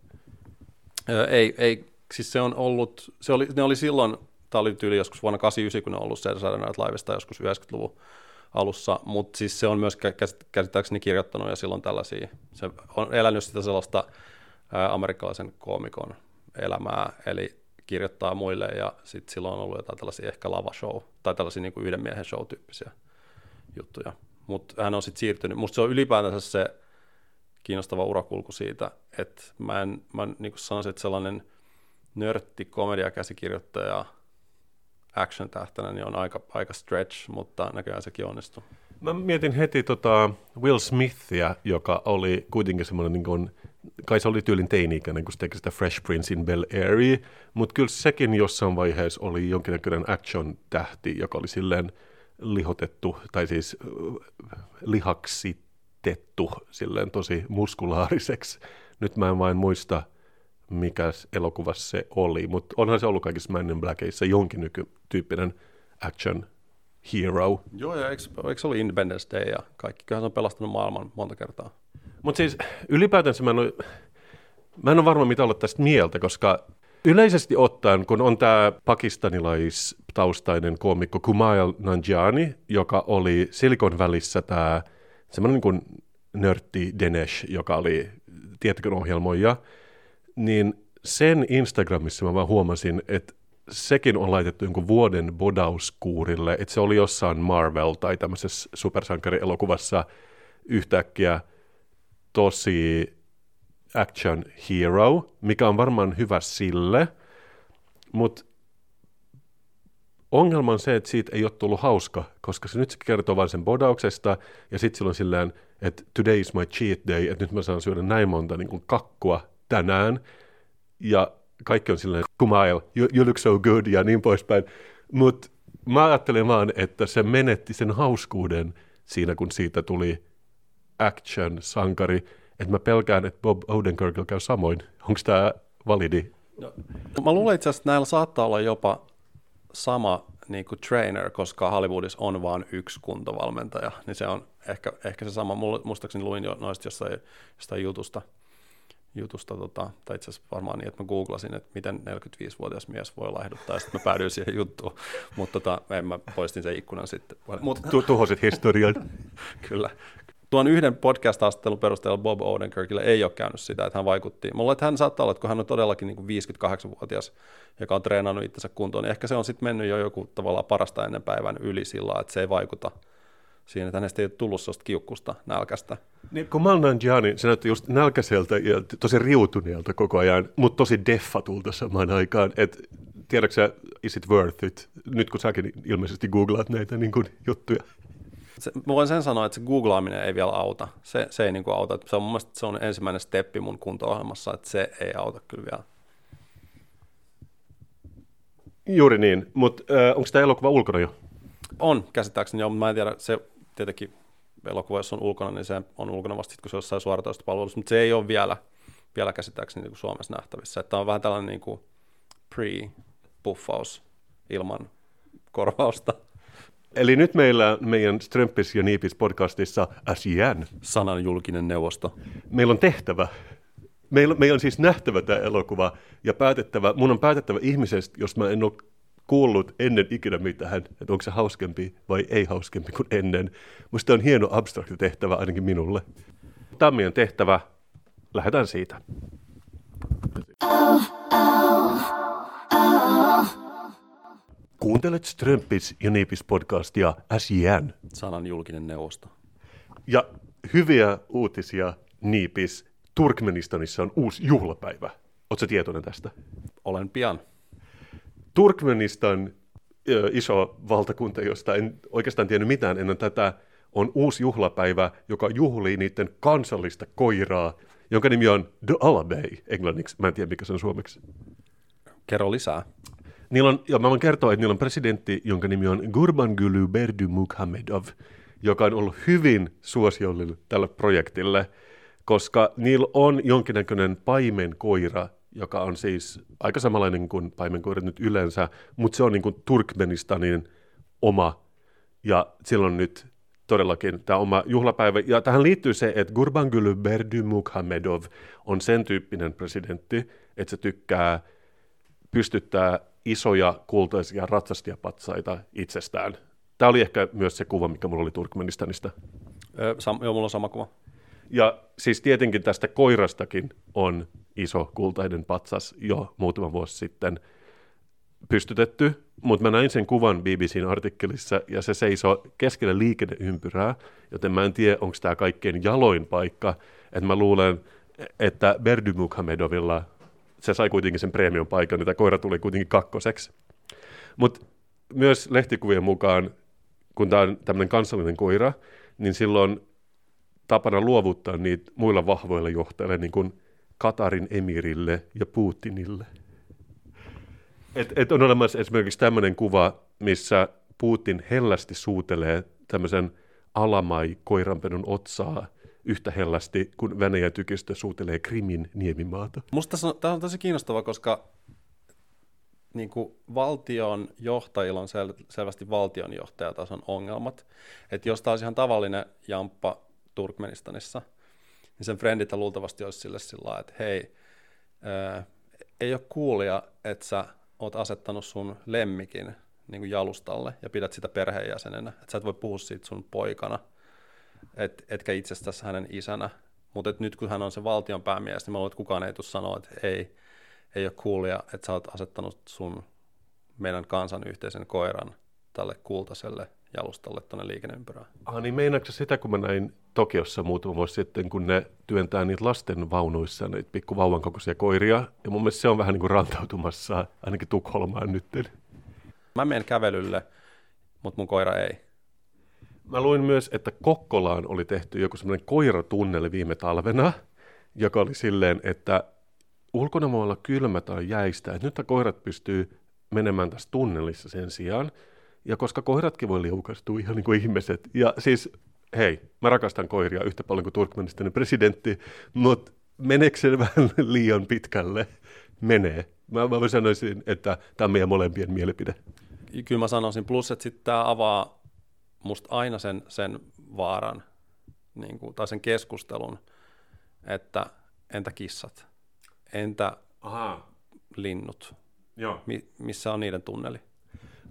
Ei, siis se on ollut, ne oli silloin, tämä oli tyyli joskus vuonna 1989, kun ne on ollut Saturday Night Livesta joskus 90-luvun alussa, mutta siis se on myös käsittääkseni kirjoittanut ja silloin tällaisia, se on elänyt sitä sellaista amerikkalaisen koomikon elämää, eli kirjoittaa muille ja sitten silloin on ollut jotain tällaisia ehkä lava-show tai tällaisia niin kuin yhden miehen show-tyyppisiä juttuja, mutta hän on sitten siirtynyt, musta se on ylipäätänsä se kiinnostava urakulku siitä, että mä niin kuin sanoisin, että sellainen nörtti komediakäsikirjoittaja action-tähtänä niin on aika stretch, mutta näköjään sekin onnistuu. Mä mietin heti Will Smithia, joka oli kuitenkin semmoinen, niin kuin, kai se oli tyylin teini-ikäinen, kun se teki sitä Fresh Prince in Bel-Airia, mutta kyllä sekin jossain vaiheessa oli jonkinnäköinen action-tähti, joka oli silleen lihotettu, tai siis lihaksitettu silleen tosi muskulaariseksi. Nyt mä en vain muista, mikä elokuvassa se oli, mutta onhan se ollut kaikissa Man in Blackissa jonkin nykytyyppinen action hero. Joo, ja eikö se ollut Independence Day ja kaikki? Kyllähän se on pelastanut maailman monta kertaa. Mutta siis ylipäätänsä mä en ole varma, mitä olla tästä mieltä, koska yleisesti ottaen, kun on tämä pakistanilais-taustainen koomikko Kumail Nanjiani, joka oli Silicon Valleyssä tämä semmoinen niin kuin nörtti Dinesh, joka oli tietokone ohjelmoija, niin sen Instagramissa mä vaan huomasin, että sekin on laitettu jonkun vuoden bodauskuurille, että se oli jossain Marvel tai tämmöisessä supersankarielokuvassa yhtäkkiä tosi action hero, mikä on varmaan hyvä sille, mutta ongelma on se, että siitä ei ole tullut hauska, koska se nyt se kertoo vain sen bodauksesta, ja sitten silloin silleen, että today is my cheat day, että nyt mä saan syödä näin monta niin kuin kakkua tänään, ja kaikki on silleen, Kumail, you look so good, ja niin poispäin. Mutta mä ajattelen vaan, että se menetti sen hauskuuden siinä, kun siitä tuli action-sankari, että mä pelkään, että Bob Odenkirkillä käy samoin. Onko tämä validi? No, mä luulen itse asiassa, että näillä saattaa olla jopa sama niin kuin trainer, koska Hollywoodissa on vain yksi kuntovalmentaja, niin se on ehkä se sama. Muistaakseni luin jo noista jostain jutusta, tai itse asiassa varmaan niin, että mä googlasin, että miten 45-vuotias mies voi laihduttaa, ja sitten mä päädyin siihen juttuun, mutta mä poistin sen ikkunan sitten. Tuhosit historian. Kyllä. tuon yhden podcast-haastattelun perusteella Bob Odenkirkille ei ole käynyt sitä, että hän vaikutti. Mulla että hän saattaa olla, että kun hän on todellakin niin kuin 58-vuotias, joka on treenannut itsensä kuntoon, niin ehkä se on sitten mennyt jo joku tavallaan parasta ennen päivän yli sillä, että se ei vaikuta siinä, että hänestä ei ole tullut sellaista kiukkusta, nälkästä. Niin, kun Nanjiani, se näytti just nälkäiseltä ja tosi riutuneelta koko ajan, mutta tosi deffatulta samaan aikaan. Et, tiedätkö sä, is it worth it? Nyt kun säkin ilmeisesti googlaat näitä niin kuin juttuja. Mä voin sen sanoa, että se googlaaminen ei vielä auta. Se ei niin kuin auta. Se on mun mielestä se on ensimmäinen steppi mun kunto-ohjelmassa, että se ei auta kyllä vielä. Juuri niin, mutta onko tämä elokuva ulkona jo? On, käsittääkseni jo, mutta mä en tiedä, se tietenkin elokuva, jos on ulkona, niin se on ulkona vasta kun se on jossain suoratoistopalvelussa, mutta se ei ole vielä käsittääkseni niin kuin Suomessa nähtävissä. Tämä on vähän tällainen niin kuin pre-puffaus ilman korvausta. Eli nyt meidän Strömpis ja Niipis podcastissa ASIAN. Sanan julkinen neuvosto. Meillä on tehtävä. Meillä on siis nähtävä tämä elokuva ja mun on päätettävä ihmisestä, jos mä en ole kuullut ennen ikinä mitään, että onko se hauskempi vai ei hauskempi kuin ennen. Musta on hieno abstrakti tehtävä ainakin minulle. Tämä on meidän tehtävä. Lähdetään siitä. Kuuntelet Strömpis ja Niipis podcastia ASIAN. Sanan julkinen neuvosto. Ja hyviä uutisia, Niipis. Turkmenistanissa on uusi juhlapäivä. Oletko tietoinen tästä? Olen pian. Turkmenistan, iso valtakunta, josta en oikeastaan tiennyt mitään ennen tätä, on uusi juhlapäivä, joka juhlii niiden kansallista koiraa, jonka nimi on The Alabay englanniksi. Mä en tiedä, mikä se on suomeksi. Kerro lisää. Mä voin kertoa, että niillä on presidentti, jonka nimi on Gurbanguly Berdimuhamedov, joka on ollut hyvin suosiollinen tälle projektille, koska niillä on jonkinnäköinen paimenkoira, joka on siis aika samanlainen kuin paimenkoirat nyt yleensä, mutta se on niin kuin Turkmenistanin oma, ja sillä on nyt todellakin tämä oma juhlapäivä. Ja tähän liittyy se, että Gurbanguly Berdimuhamedov on sen tyyppinen presidentti, että se tykkää pystyttää isoja kultaisia ratsastajapatsaita itsestään. Tämä oli ehkä myös se kuva, mikä mulla oli Turkmenistanista. Joo, mulla on sama kuva. Ja siis tietenkin tästä koirastakin on iso kultainen patsas jo muutama vuosi sitten pystytetty, mutta mä näin sen kuvan BBCn artikkelissa ja se seisoo keskellä liikenneympyrää, joten mä en tiedä, onko tämä kaikkein jaloin paikka, että mä luulen, että Berdimuhamedovilla se sai kuitenkin sen premium paikan, niin tämä koira tuli kuitenkin kakkoseksi. Mutta myös lehtikuvien mukaan, kun tämä on tämmöinen kansallinen koira, niin silloin tapana luovuttaa niitä muilla vahvoilla johtajille, niin kuin Katarin emirille ja Putinille. Et on olemassa esimerkiksi tämmöinen kuva, missä Putin hellästi suutelee tämmöisen alamai-koiranpedon otsaa yhtä hellästi, kun Venäjän tykistö suutelee Krimin niemimaata. Musta tämä on tosi kiinnostava, koska niin kuin valtion johtajilla on selvästi valtionjohtajatason ongelmat. Että jos tämä olisi ihan tavallinen jamppa Turkmenistanissa, niin sen frendit luultavasti olisi sillä lailla, että hei, ei ole coolia, että sä oot asettanut sun lemmikin niin kuin jalustalle ja pidät sitä perheenjäsenenä. Että sä et voi puhua siitä sun poikana, etkä itsestäsi hänen isänä. Mutta nyt kun hän on se valtion päämies, niin mä luulen, että kukaan ei tule sanoa, että ei ole coolia, että sä oot asettanut sun meidän kansan yhteisen koiran tälle kultaiselle jalustalle tuonne liikenneympyrään. Niin meinaatko sitä, kun mä näin Tokiossa muutama vuosi sitten, kun ne työntää niitä lasten vaunuissa, niitä pikku vauvan kokoisia koiria, ja mun mielestä se on vähän niin kuin rantautumassa, ainakin Tukholmaan nytten. Mä menen kävelylle, mutta mun koira ei. Mä luin myös, että Kokkolaan oli tehty joku semmoinen koiratunneli viime talvena, joka oli silleen, että ulkona voi olla kylmä tai jäistä, että nyt koirat pystyy menemään tässä tunnelissa sen sijaan, ja koska koiratkin voi liukastua ihan niin kuin ihmiset. Ja siis, hei, mä rakastan koiria yhtä paljon kuin Turkmenistanin presidentti, mutta meneekö se vähän liian pitkälle? Menee. Mä sanoisin, että tämä on meidän molempien mielipide. Kyllä mä sanoisin, plus että sitten tämä avaa musta aina sen vaaran, niin kuin, tai sen keskustelun, että entä kissat, entä linnut, Joo. missä on niiden tunneli?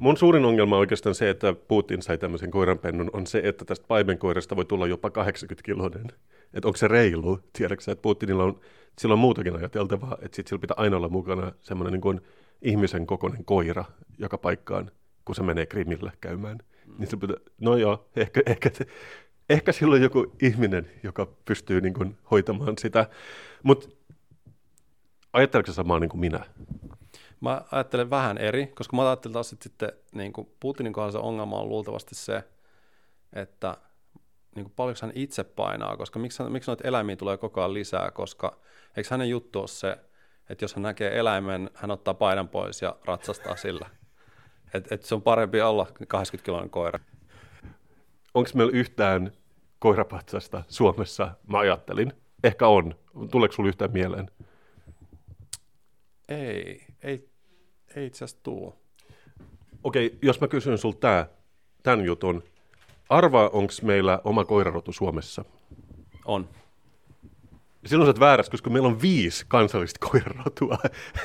Mun suurin ongelma on oikeastaan se, että Putin sai tämmöisen koiranpennun, on se, että tästä paimenkoirasta voi tulla jopa 80-kiloinen. Että onko se reilu? Tiedätkö että Putinilla on, sillä on muutakin ajateltavaa, että sit sillä pitää aina olla mukana semmoinen niin kuin ihmisen kokoinen koira joka paikkaan, kun se menee Krimille käymään. Niin se pitää, no joo, ehkä sillä on joku ihminen, joka pystyy niin kuin hoitamaan sitä. Mutta ajatteletko samaa niin kuin minä? Mä ajattelen vähän eri, koska mä ajattelen taas, että sitten niin kuin Putinin kohdalla se ongelma on luultavasti se, että niin kuin paljonko hän itse painaa, koska miksi noita eläimiä tulee koko ajan lisää, koska eikö hänen juttu ole se, että jos hän näkee eläimen, hän ottaa paidan pois ja ratsastaa sillä. Et se on parempi olla 80-kiloinen koira. Onko meillä yhtään koirapatsasta Suomessa? Mä ajattelin. Ehkä on. Tuleeko sinulle yhtään mieleen? Ei itse asiassa tuu. Okei, jos mä kysyn sulta tämän jutun. Arvaa, onko meillä oma koirarotu Suomessa? On. Silloin sä oot väärässä, koska meillä on 5 kansallista koirarotua.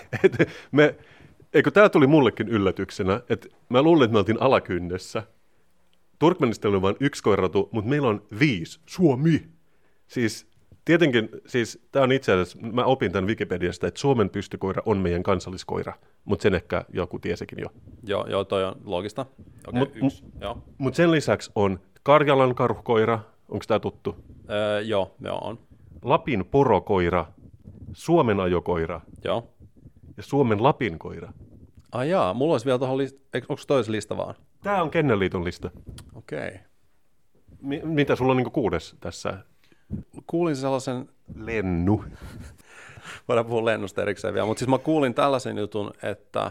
Eikö tämä tuli mullekin yllätyksenä, että mä luulen, että me oltiin alakynnessä. Turkmenistalla on vain 1 koirarotu, mutta meillä on 5. Suomi! Siis tietenkin, tämä on itse asiassa, mä opin tämän Wikipediasta, että Suomen pystykoira on meidän kansalliskoira, mutta sen ehkä joku tiesikin jo. Joo, toi on loogista. Okei, Mutta sen lisäksi on Karjalan karhukoira, onko tämä tuttu? Joo, on. Lapin porokoira, Suomen ajokoira Joo. ja Suomen lapinkoira. Ai jaa, mulla olisi vielä tuohon onko toisen lista vaan? Tämä on Kennelliiton lista. Okei. Mitä sulla on niin 6 tässä? Kuulin sellaisen... Lennu. Voidaan puhua lennusta erikseen vielä, mutta siis mä kuulin tällaisen jutun, että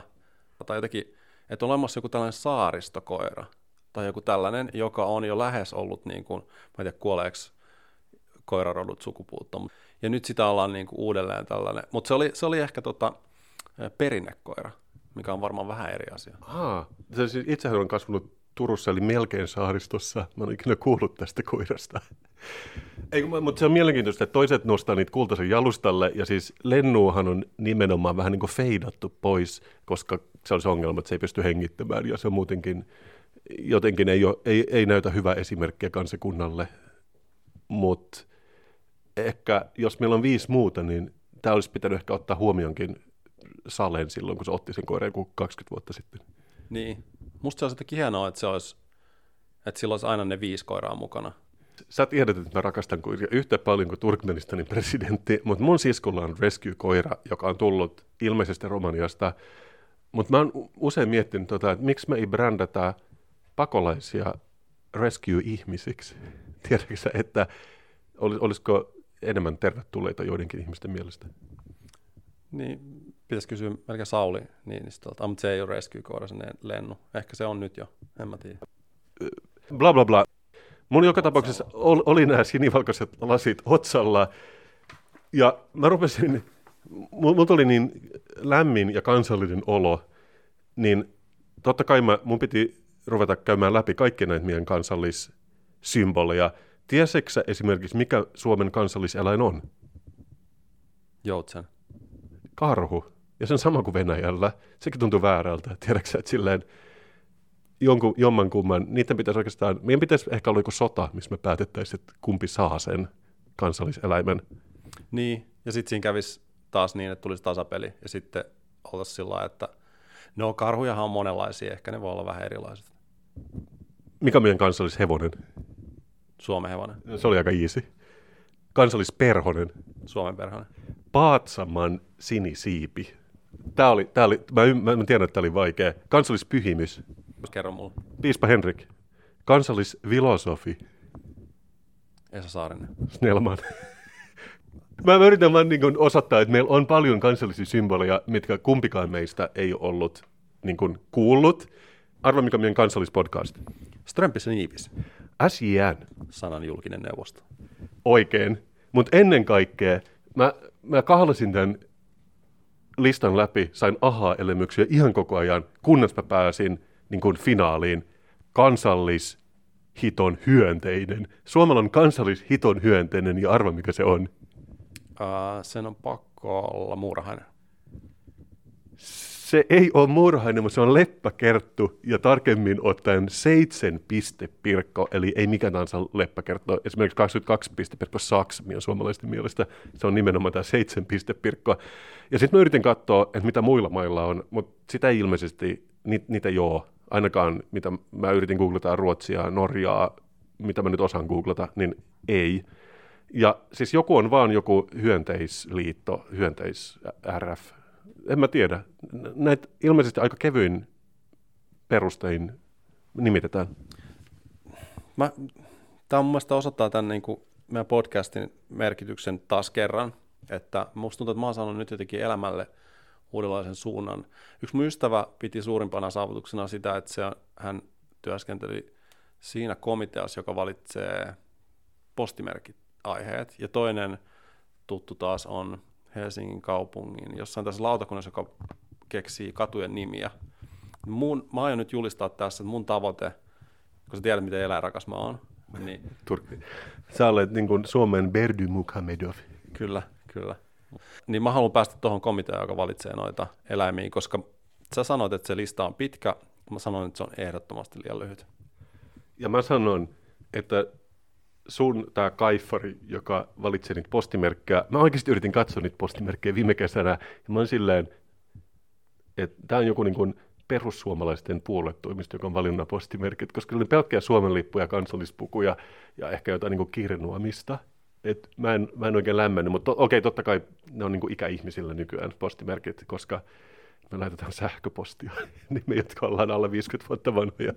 on olemassa joku tällainen saaristokoira, tai joku tällainen, joka on jo lähes ollut, niin kuin, mä en tiedä kuoleeko koirarodut sukupuuttoon, ja nyt sitä ollaan niin kuin uudelleen tällainen, mutta se oli ehkä perinnekoira, mikä on varmaan vähän eri asia. Itsehän olen kasvanut Turussa, eli melkein saaristossa. Mä en ole ikinä kuullut tästä koirasta. Mutta se on mielenkiintoista, että toiset nostaa niitä kultaisen jalustalle, ja siis lennuahan on nimenomaan vähän niin kuin feidattu pois, koska se on se ongelma, että se ei pysty hengittämään, ja se on muutenkin, jotenkin ei näytä hyvää esimerkkiä kansakunnalle. Mutta ehkä, jos meillä on 5 muuta, niin tämä olisi pitänyt ehkä ottaa huomionkin Salen silloin, kun se otti sen koireen 20 vuotta sitten. Niin. Musta se olisi jotenkin hienoa, että sillä olisi aina ne 5 koiraa mukana. Sä tiedät, että mä rakastan koiria yhtä paljon kuin Turkmenistanin presidentti, mutta mun siskolla on rescue-koira, joka on tullut ilmeisesti Romaniasta. Mutta mä oon usein miettinyt, että miksi me ei brändätä pakolaisia rescue-ihmisiksi. Tiedätkö sä, että olisiko enemmän tervetulleita joidenkin ihmisten mielestä? Niin, pitäisi kysyä melkein Sauli Niinistöltä, mutta se ei ole rescue-koira, se lennu. Ehkä se on nyt jo, en mä tiedä. Bla bla bla. Mun joka tapauksessa oli nämä sinivalkoiset lasit otsalla, ja mä rupesin, mulla oli niin lämmin ja kansallinen olo, niin totta kai mun piti ruveta käymään läpi kaikki näitä meidän kansallissymboleja. Tiesitkö sä esimerkiksi, mikä Suomen kansalliseläin on? Joutsen. Karhu. Ja sen sama kuin Venäjällä. Sekin tuntuu väärältä. Tiedätkö sä, että silleen jommankumman, niiden pitäisi oikeastaan, meidän pitäisi ehkä olla joku sota, missä me päätettäisiin, että kumpi saa sen kansalliseläimen. Niin, ja sitten siinä kävisi taas niin, että tulisi tasapeli, ja sitten oltaisiin sillä lailla, että no karhujahan on monenlaisia, ehkä ne voi olla vähän erilaiset. Mikä on meidän kansallishevonen? Suomen hevonen. Se oli aika easy. Kansallisperhonen. Suomen perhonen. Paatsaman sinisiipi. Tää oli, mä tiedän, että tämä oli vaikea. Kansallispyhimys. Kerro mulle. Piispa Henrik. Kansallisfilosofi. Esa Saarinen. Snellman. Mä yritän vaan niin kuin osoittaa, että meillä on paljon kansallisia symboleja, mitkä kumpikaan meistä ei ollut niin kuin kuullut. Arva, mikä on meidän kansallispodcast. Strömpissä niipis. SJN. Sanan julkinen neuvosto. Oikein. Mutta ennen kaikkea mä kahlasin tämän listan läpi, sain aha-elämyksiä ihan koko ajan, kunnes mä pääsin niin kuin finaaliin. Kansallishiton hyönteinen. Suomella on kansallishiton hyönteinen, ja arva mikä se on. Sen on pakko olla muurahainen. Se ei ole murhainen, mutta se on leppäkerttu ja tarkemmin ottaen 7 pistepirkko, eli ei mikään tahansa leppäkerttu. Esimerkiksi 22 pistepirkko saksmi on suomalaisten mielestä. Se on nimenomaan tämä 7 pistepirkkoa. Ja sitten mä yritin katsoa, että mitä muilla mailla on, mutta sitä ei ilmeisesti, niitä ei ole. Ainakaan mitä mä yritin googlata Ruotsia, Norjaa, mitä mä nyt osaan googlata, niin ei. Ja siis joku on vaan joku hyönteisliitto, hyönteis-RF. En mä tiedä. Näitä ilmeisesti aika kevyin perustein nimitetään. Tämä mun mielestä osoittaa tämän niin kuin meidän podcastin merkityksen taas kerran, että musta tuntuu, että mä oon saanut nyt jotenkin elämälle uudenlaisen suunnan. Yksi mun ystävä piti suurimpana saavutuksena sitä, että hän siinä komiteassa, joka valitsee postimerkit-aiheet, ja toinen tuttu taas on Helsingin kaupungin jossain tässä lautakunnassa, joka keksii katujen nimiä. Mä aion nyt julistaa tässä, että mun tavoite, kun sä tiedät, miten eläinrakas mä oon. Niin, Sä olet niin kuin Suomen Berdy Muhamedov. Kyllä. Niin mä haluan päästä tuohon komiteaan, joka valitsee noita eläimiä, koska sä sanoit, että se lista on pitkä, mä sanoin, että se on ehdottomasti liian lyhyt. Ja mä sanon, että sun tämä kaifari, joka valitsee niitä postimerkkejä, mä oikeasti yritin katsoa niitä postimerkkejä viime kesänä, ja mä oon silleen, että tämä on joku niin kuin perussuomalaisten puoluetoimisto, joka on valinnut postimerkit, koska oli pelkkiä Suomen lippuja, kansallispukuja ja ehkä jotain niin kuin kirnuamista. Et mä en oikein lämmennyt, mutta okei, totta kai ne on niin kuin ikäihmisillä nykyään postimerkit, koska me laitetaan sähköpostia, niin me, jotka ollaan alle 50 vuotta vanhoja.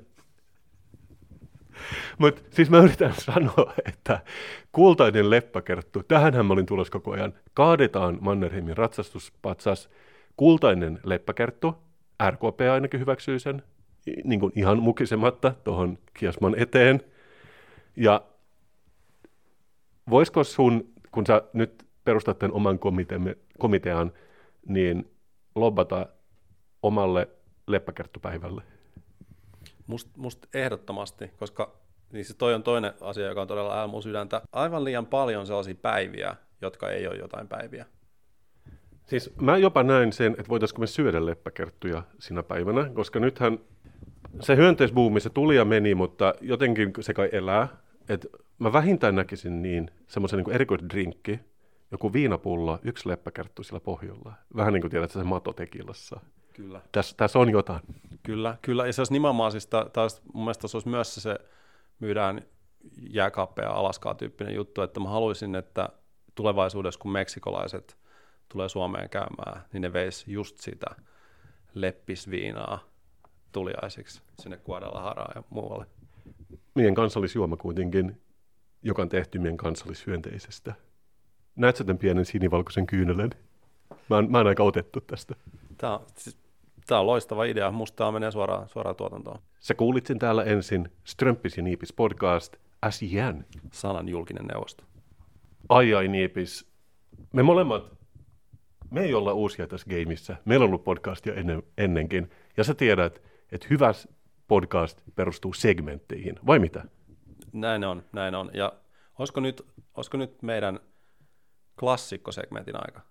Mutta siis mä yritän sanoa, että kultainen leppäkerttu, tähänhän mä olin tulossa koko ajan, kaadetaan Mannerheimin ratsastuspatsas, kultainen leppäkerttu, RKP ainakin hyväksyy sen, niin kuin ihan mukisematta tuohon kiasman eteen. Ja voisiko sun, kun sä nyt perustat tämän oman komitean, niin lobbata omalle leppäkerttupäivälle? Musta ehdottomasti, koska niin se toi on toinen asia, joka on todella lähellä mun sydäntä. Aivan liian paljon sellaisia päiviä, jotka ei ole jotain päiviä. Siis mä jopa näin sen, että voitaisiinko me syödä leppäkerttuja sinä päivänä, koska nythän se hyönteisbuumi, se tuli ja meni, mutta jotenkin se kai elää. Et mä vähintään näkisin niin, semmoisen niin kuin erikoisdrinkki, joku viinapullo, 1 leppäkerttu sillä pohjalla. Vähän niin kuin tiedät, se mato tekilassa. Kyllä. Tässä on jotain. Kyllä. Ja se olisi nimenomaan siis taas mun mielestä se olisi myös se myydään jääkaappeja Alaskaa tyyppinen juttu, että mä haluaisin, että tulevaisuudessa kun meksikolaiset tulee Suomeen käymään, niin ne veisi just sitä leppisviinaa tuliaisiksi sinne Guadalajaraan ja muualle. Meidän kansallisjuoma kuitenkin, joka on tehty meidän kansallishyönteisestä. Näet sä tämän pienen sinivalkoisen kyynelen? Mä oon aika otettu tästä. Tämä on loistava idea. Musta tämä menee suoraan tuotantoon. Sä kuulit sen täällä ensin. Strömpis ja Niipis podcast. SJN. Sanan julkinen neuvosto. Ai Niipis. Me molemmat, me ei olla uusia tässä gameissa. Meillä on ollut podcastia ennenkin. Ja sä tiedät, että hyvä podcast perustuu segmentteihin. Vai mitä? Näin on. Ja olisiko nyt meidän klassikkosegmentin aika?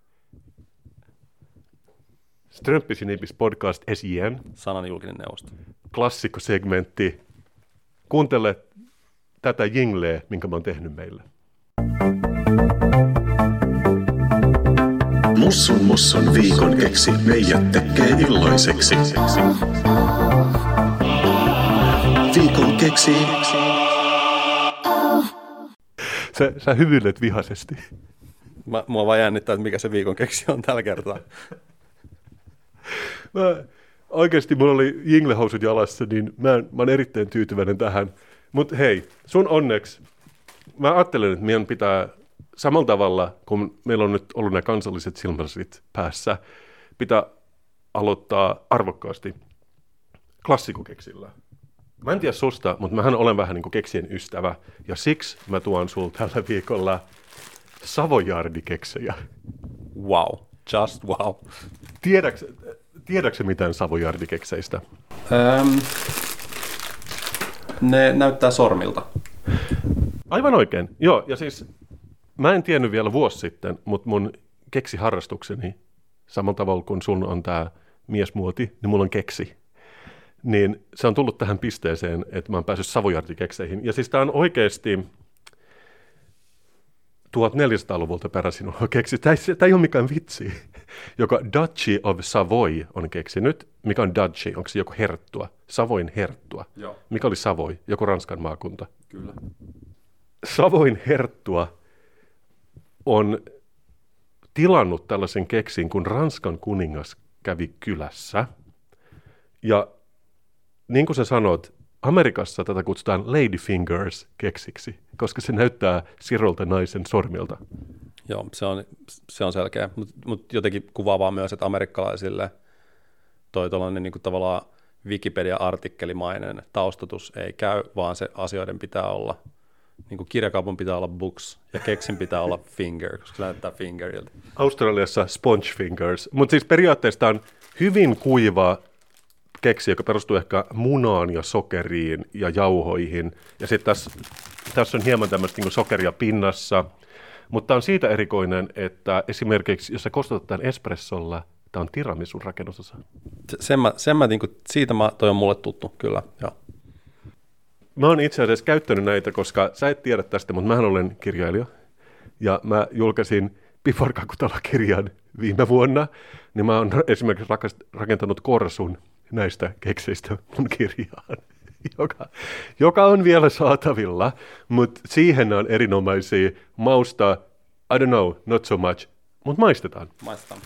Strömpis ja Niipis podcast SJN. Sanan julkinen neuvosto. Klassikkosegmentti. Kuuntele tätä jingleä, minkä mä oon tehnyt meille. Mussun viikon keksi meidät tekee iloiseksi. Viikon keksi. Sä hyvyilet vihaisesti. Mua vaan jännittää, että mikä se viikon keksi on tällä kertaa. Oikeasti mulla oli jinglehousut jalassa, niin mä oon erittäin tyytyväinen tähän. Mutta hei, sun onneksi. Mä ajattelen, että meidän pitää samalla tavalla, kun meillä on nyt ollut nämä kansalliset silmälasit päässä, pitää aloittaa arvokkaasti klassikokeksillä. Mä en tiedä susta, mutta mähän olen vähän niin kuin keksien ystävä, ja siksi mä tuon sul tällä viikolla Savoyardi-keksejä. Wow, just wow. Tiedätkö mitään Savoyardi-kekseistä? Ne näyttää sormilta. Aivan oikein. Joo, ja siis mä en tiennyt vielä vuosi sitten, mutta mun keksiharrastukseni, samalla tavalla kuin sun on tää miesmuoti, niin mulla on keksi. Niin se on tullut tähän pisteeseen, että mä oon päässyt Savoyardi-kekseihin. Ja siis tää on oikeasti 1400-luvulta peräisin ollut keksi. Tämä ei ole mikään vitsi, joka Duchy of Savoy on keksinyt. Mikä on Duchy? Onko se joku herttua? Savoin herttua. Joo. Mikä oli Savoy? Joku Ranskan maakunta. Kyllä. Savoin herttua on tilannut tällaisen keksin, kun Ranskan kuningas kävi kylässä. Ja niin kuin sä sanot, Amerikassa tätä kutsutaan ladyfingers-keksiksi, koska se näyttää sirolta naisen sormilta. Joo, se on selkeä, mutta jotenkin kuvaavaa myös, että amerikkalaisille toi tuollainen niin kuin tavallaan Wikipedia-artikkelimainen taustatus ei käy, vaan se asioiden pitää olla, niin kuin kirjakaupun pitää olla books ja keksin pitää olla finger, koska se näyttää fingeriltä. Australiassa sponge fingers, mutta siis periaatteessa tämä on hyvin kuiva keksi, joka perustuu ehkä munaan ja sokeriin ja jauhoihin. Ja sitten tässä on hieman tämmöistä niin sokeria pinnassa, mutta on siitä erikoinen, että esimerkiksi jos sä kostutat espressolla, tämä on tiramisun rakennusosa. Toi on mulle tuttu, kyllä. Joo. Mä oon itse asiassa käyttänyt näitä, koska sä et tiedä tästä, mutta mähän olen kirjailija. Ja mä julkaisin Piparkakutalo-kirjan viime vuonna, niin mä oon esimerkiksi rakentanut korsun näistä kekseistä mun kirjaan, joka on vielä saatavilla, mutta siihen on erinomaisia mausta, I don't know, not so much, mutta maistetaan. Maistetaan.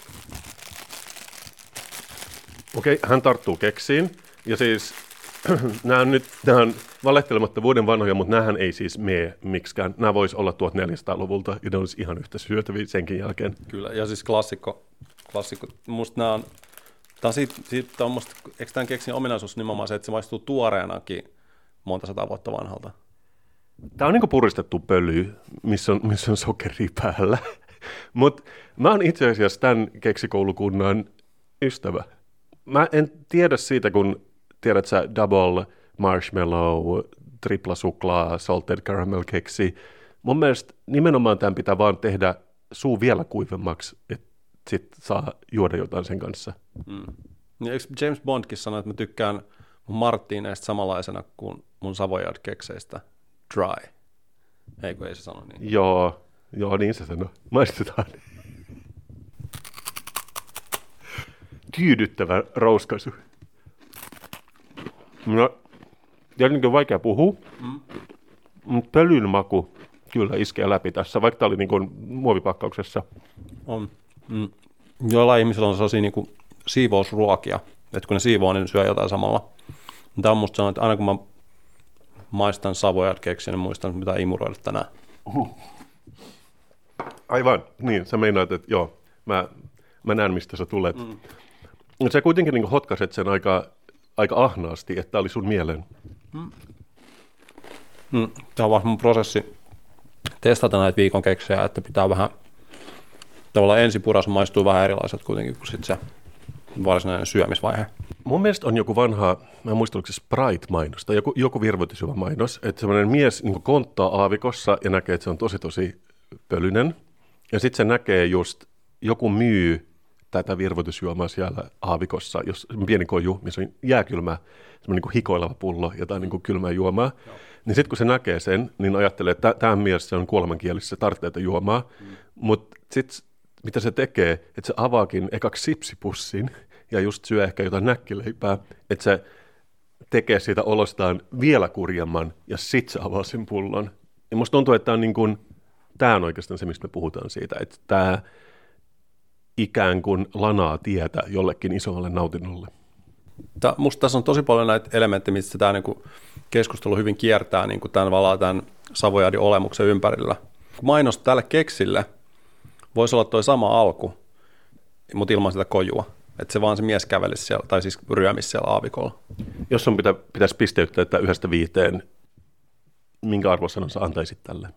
Okei, hän tarttuu keksiin, ja siis nämä on valehtelematta vuoden vanhoja, mutta nämähän ei siis mene miksikään. Nämä vois olla 1400-luvulta, ja ne olisi ihan yhtä syötäviä senkin jälkeen. Kyllä, ja siis klassikko. Musta nämä on, eikö tämän keksin ominaisuus nimenomaan se, että se maistuu tuoreenakin monta sataa vuotta vanhalta? Tämä on niin kuin puristettu pöly, missä on sokeri päällä. Mutta mä oon itse asiassa tämän keksikoulukunnan ystävä. Mä en tiedä siitä, kun tiedät sä double marshmallow, tripla suklaa, salted caramel keksi. Mun mielestä nimenomaan tämän pitää vaan tehdä suu vielä kuivemmaksi, että sit saa juoda jotain sen kanssa. Ja eikö James Bondkin sanoi, että mä tykkään mun Marttiineista samanlaisena kuin mun Savoyard-kekseistä dry. Eikö ei se sano niin? Joo, niin se sanoo. Maistetaan. Tyydyttävä rouskaisu. No, tietenkin on vaikea puhua, mutta pölyn maku kyllä iskee läpi tässä, vaikka tämä oli niin kuin muovipakkauksessa. On. Joillain ihmisillä on sellaisia niin kuin siivousruokia, että kun ne siivoo, niin ne syö jotain samalla. Tämä on musta sellainen, että aina kun mä maistan Savoyard-keksiä, niin muistan, mitä imuroida tänään. Aivan, niin. Sä meinaat, että joo, mä näen, mistä sä tulet. Mutta sä kuitenkin niin hotkaset sen aika ahnaasti, että tämä oli sun mieleen. Tämä on vaan mun prosessi testata näitä viikon keksejä, että pitää vähän tavallaan ensipurasu maistuu vähän erilaiset kuitenkin kuin sitten se varsinainen syömisvaihe. Mun mielestä on joku vanha, mä en muista, oliko se Sprite-mainos tai joku virvoitusjuoma mainos, että semmoinen mies niin konttaa aavikossa ja näkee, että se on tosi pölyinen. Ja sitten se näkee just, joku myy tätä virvoitusjuomaa siellä aavikossa, jos pieni koju, missä on jääkylmä, semmoinen niin hikoileva pullo, jotain niin kylmää juomaa. Niin sitten kun se näkee sen, niin ajattelee, että tämä mies se on kuolemankielissä, se tarvitsee tätä juomaa. Mutta sitten mitä se tekee, että se avaakin ekaksi sipsipussin ja just syö ehkä jotain näkkileipää, että se tekee siitä olostaan vielä kurjemman ja sitten se avaa sen pullon. Ja musta tuntuu, että tämä on oikeastaan se, mistä me puhutaan siitä, että tämä ikään kuin lanaa tietä jollekin isommalle nautinnolle. Musta tässä on tosi paljon näitä elementtejä, mistä tämä niinku keskustelu hyvin kiertää niinku tämän Savoyardin olemuksen ympärillä. Mainos tälle keksille voisi olla tuo sama alku, mutta ilman sitä kojua. Että se vaan se mies kävelisi siellä, tai siis ryömisi siellä aavikolla. Jos sun pitäisi pisteyttää, että 1-5, minkä arvosanon sä antaisit tälle?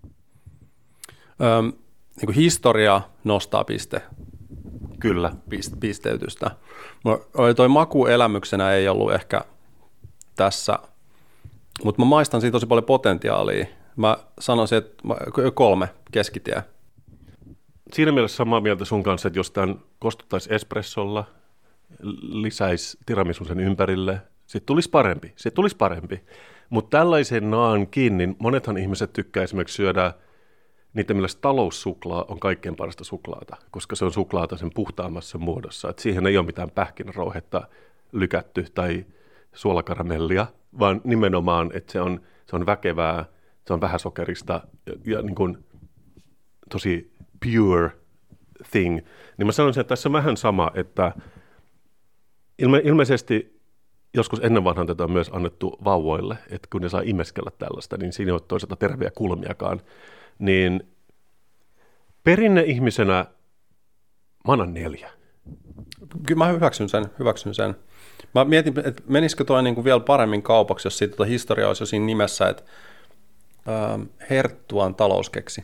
Niin kuin historia nostaa Kyllä. Pisteytystä. Toi makuelämyksenä ei ollut ehkä tässä, mutta mä maistan siitä tosi paljon potentiaalia. Mä sanoisin, että 3 keskitie. Siinä mielessä samaa mieltä sun kanssa, että jos tämän kostuttaisi espressolla, lisäisi tiramisun sen ympärille. Sitten tulisi parempi. Mutta tällaisenaankin, niin monethan ihmiset tykkää esimerkiksi syödä niitä, millä taloussuklaa on kaikkein parasta suklaata, koska se on suklaata sen puhtaammassa muodossa. Et siihen ei ole mitään pähkinärouhetta lykätty tai suolakaramellia, vaan nimenomaan, että se on väkevää, se on vähäsokerista ja niin kuin tosi pure thing. Niin mä sanoisin, että tässä on vähän sama, että ilmeisesti joskus ennen vanhaan tätä on myös annettu vauvoille, että kun ne saa imeskellä tällaista, niin siinä ei ole toisaalta terveitä kulmiakaan. Niin perinneihmisenä mä annan 4. Kyllä mä hyväksyn sen. Mä mietin, että menisikö toi niin kuin vielä paremmin kaupaksi, jos siitä historiaa olisi jo siinä nimessä, että Herttuan talouskeksi.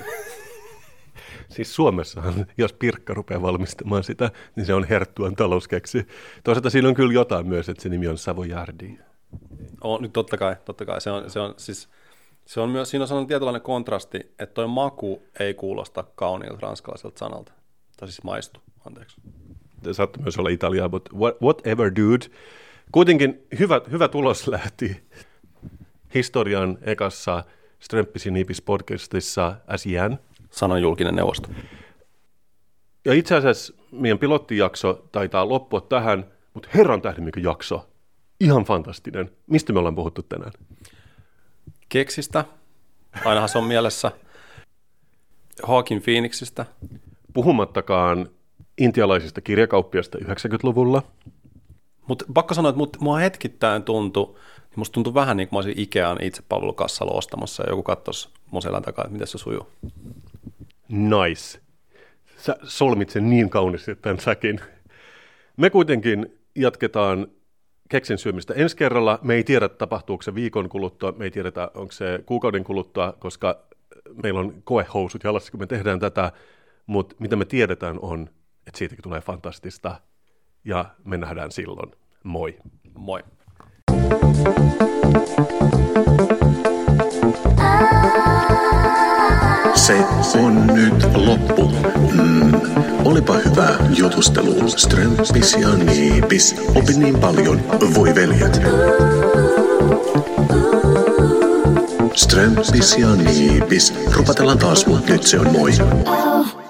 Siis Suomessahan, jos Pirkka rupeaa valmistamaan sitä, niin se on Herttuan talouskeksi. Toisaalta siinä on kyllä jotain myös, että se nimi on Savoyardi. Nyt totta kai. Se on myös, siinä on sellainen tietynlainen kontrasti, että toi maku ei kuulosta kauniilta ranskalaiselta sanalta. Tai siis maistu, anteeksi. Saattaa myös olla italiaa, but whatever dude. Kuitenkin hyvä tulos lähti historian ekassa Strömpisin Niipis-podcastissa SIN. Sanon julkinen neuvosto. Ja itse asiassa meidän pilottijakso taitaa loppua tähän, mutta herran tähden mikä jakso. Ihan fantastinen. Mistä me ollaan puhuttu tänään? Keksistä. Ainahan se on mielessä. Joaquin Phoenixistä. Puhumattakaan intialaisista kirjakauppiasta 90-luvulla. Mutta pakko sanoa, että mua hetkittäin musta tuntui vähän niin kuin mä olisin Ikean itsepalvelukassalla ostamassa ja joku katsoisi mun selän takaa, että miten se sujuu. Nice. Sä solmit sen niin kauniisti tämän säkin. Me kuitenkin jatketaan keksin syömistä ensi kerralla. Me ei tiedä, tapahtuuko se viikon kuluttua, me ei tiedetä, onko se kuukauden kuluttua, koska meillä on koehousut jalassa, kun me tehdään tätä, mutta mitä me tiedetään on, että siitäkin tulee fantastista ja me nähdään silloin. Moi. Moi. Se on nyt loppu. Olipa hyvä jutustelu. Strömpis ja Niipis. Opin niin paljon. Voi veljet. Strömpis ja Niipis. Rupatellaan taas, mutta nyt se on moi.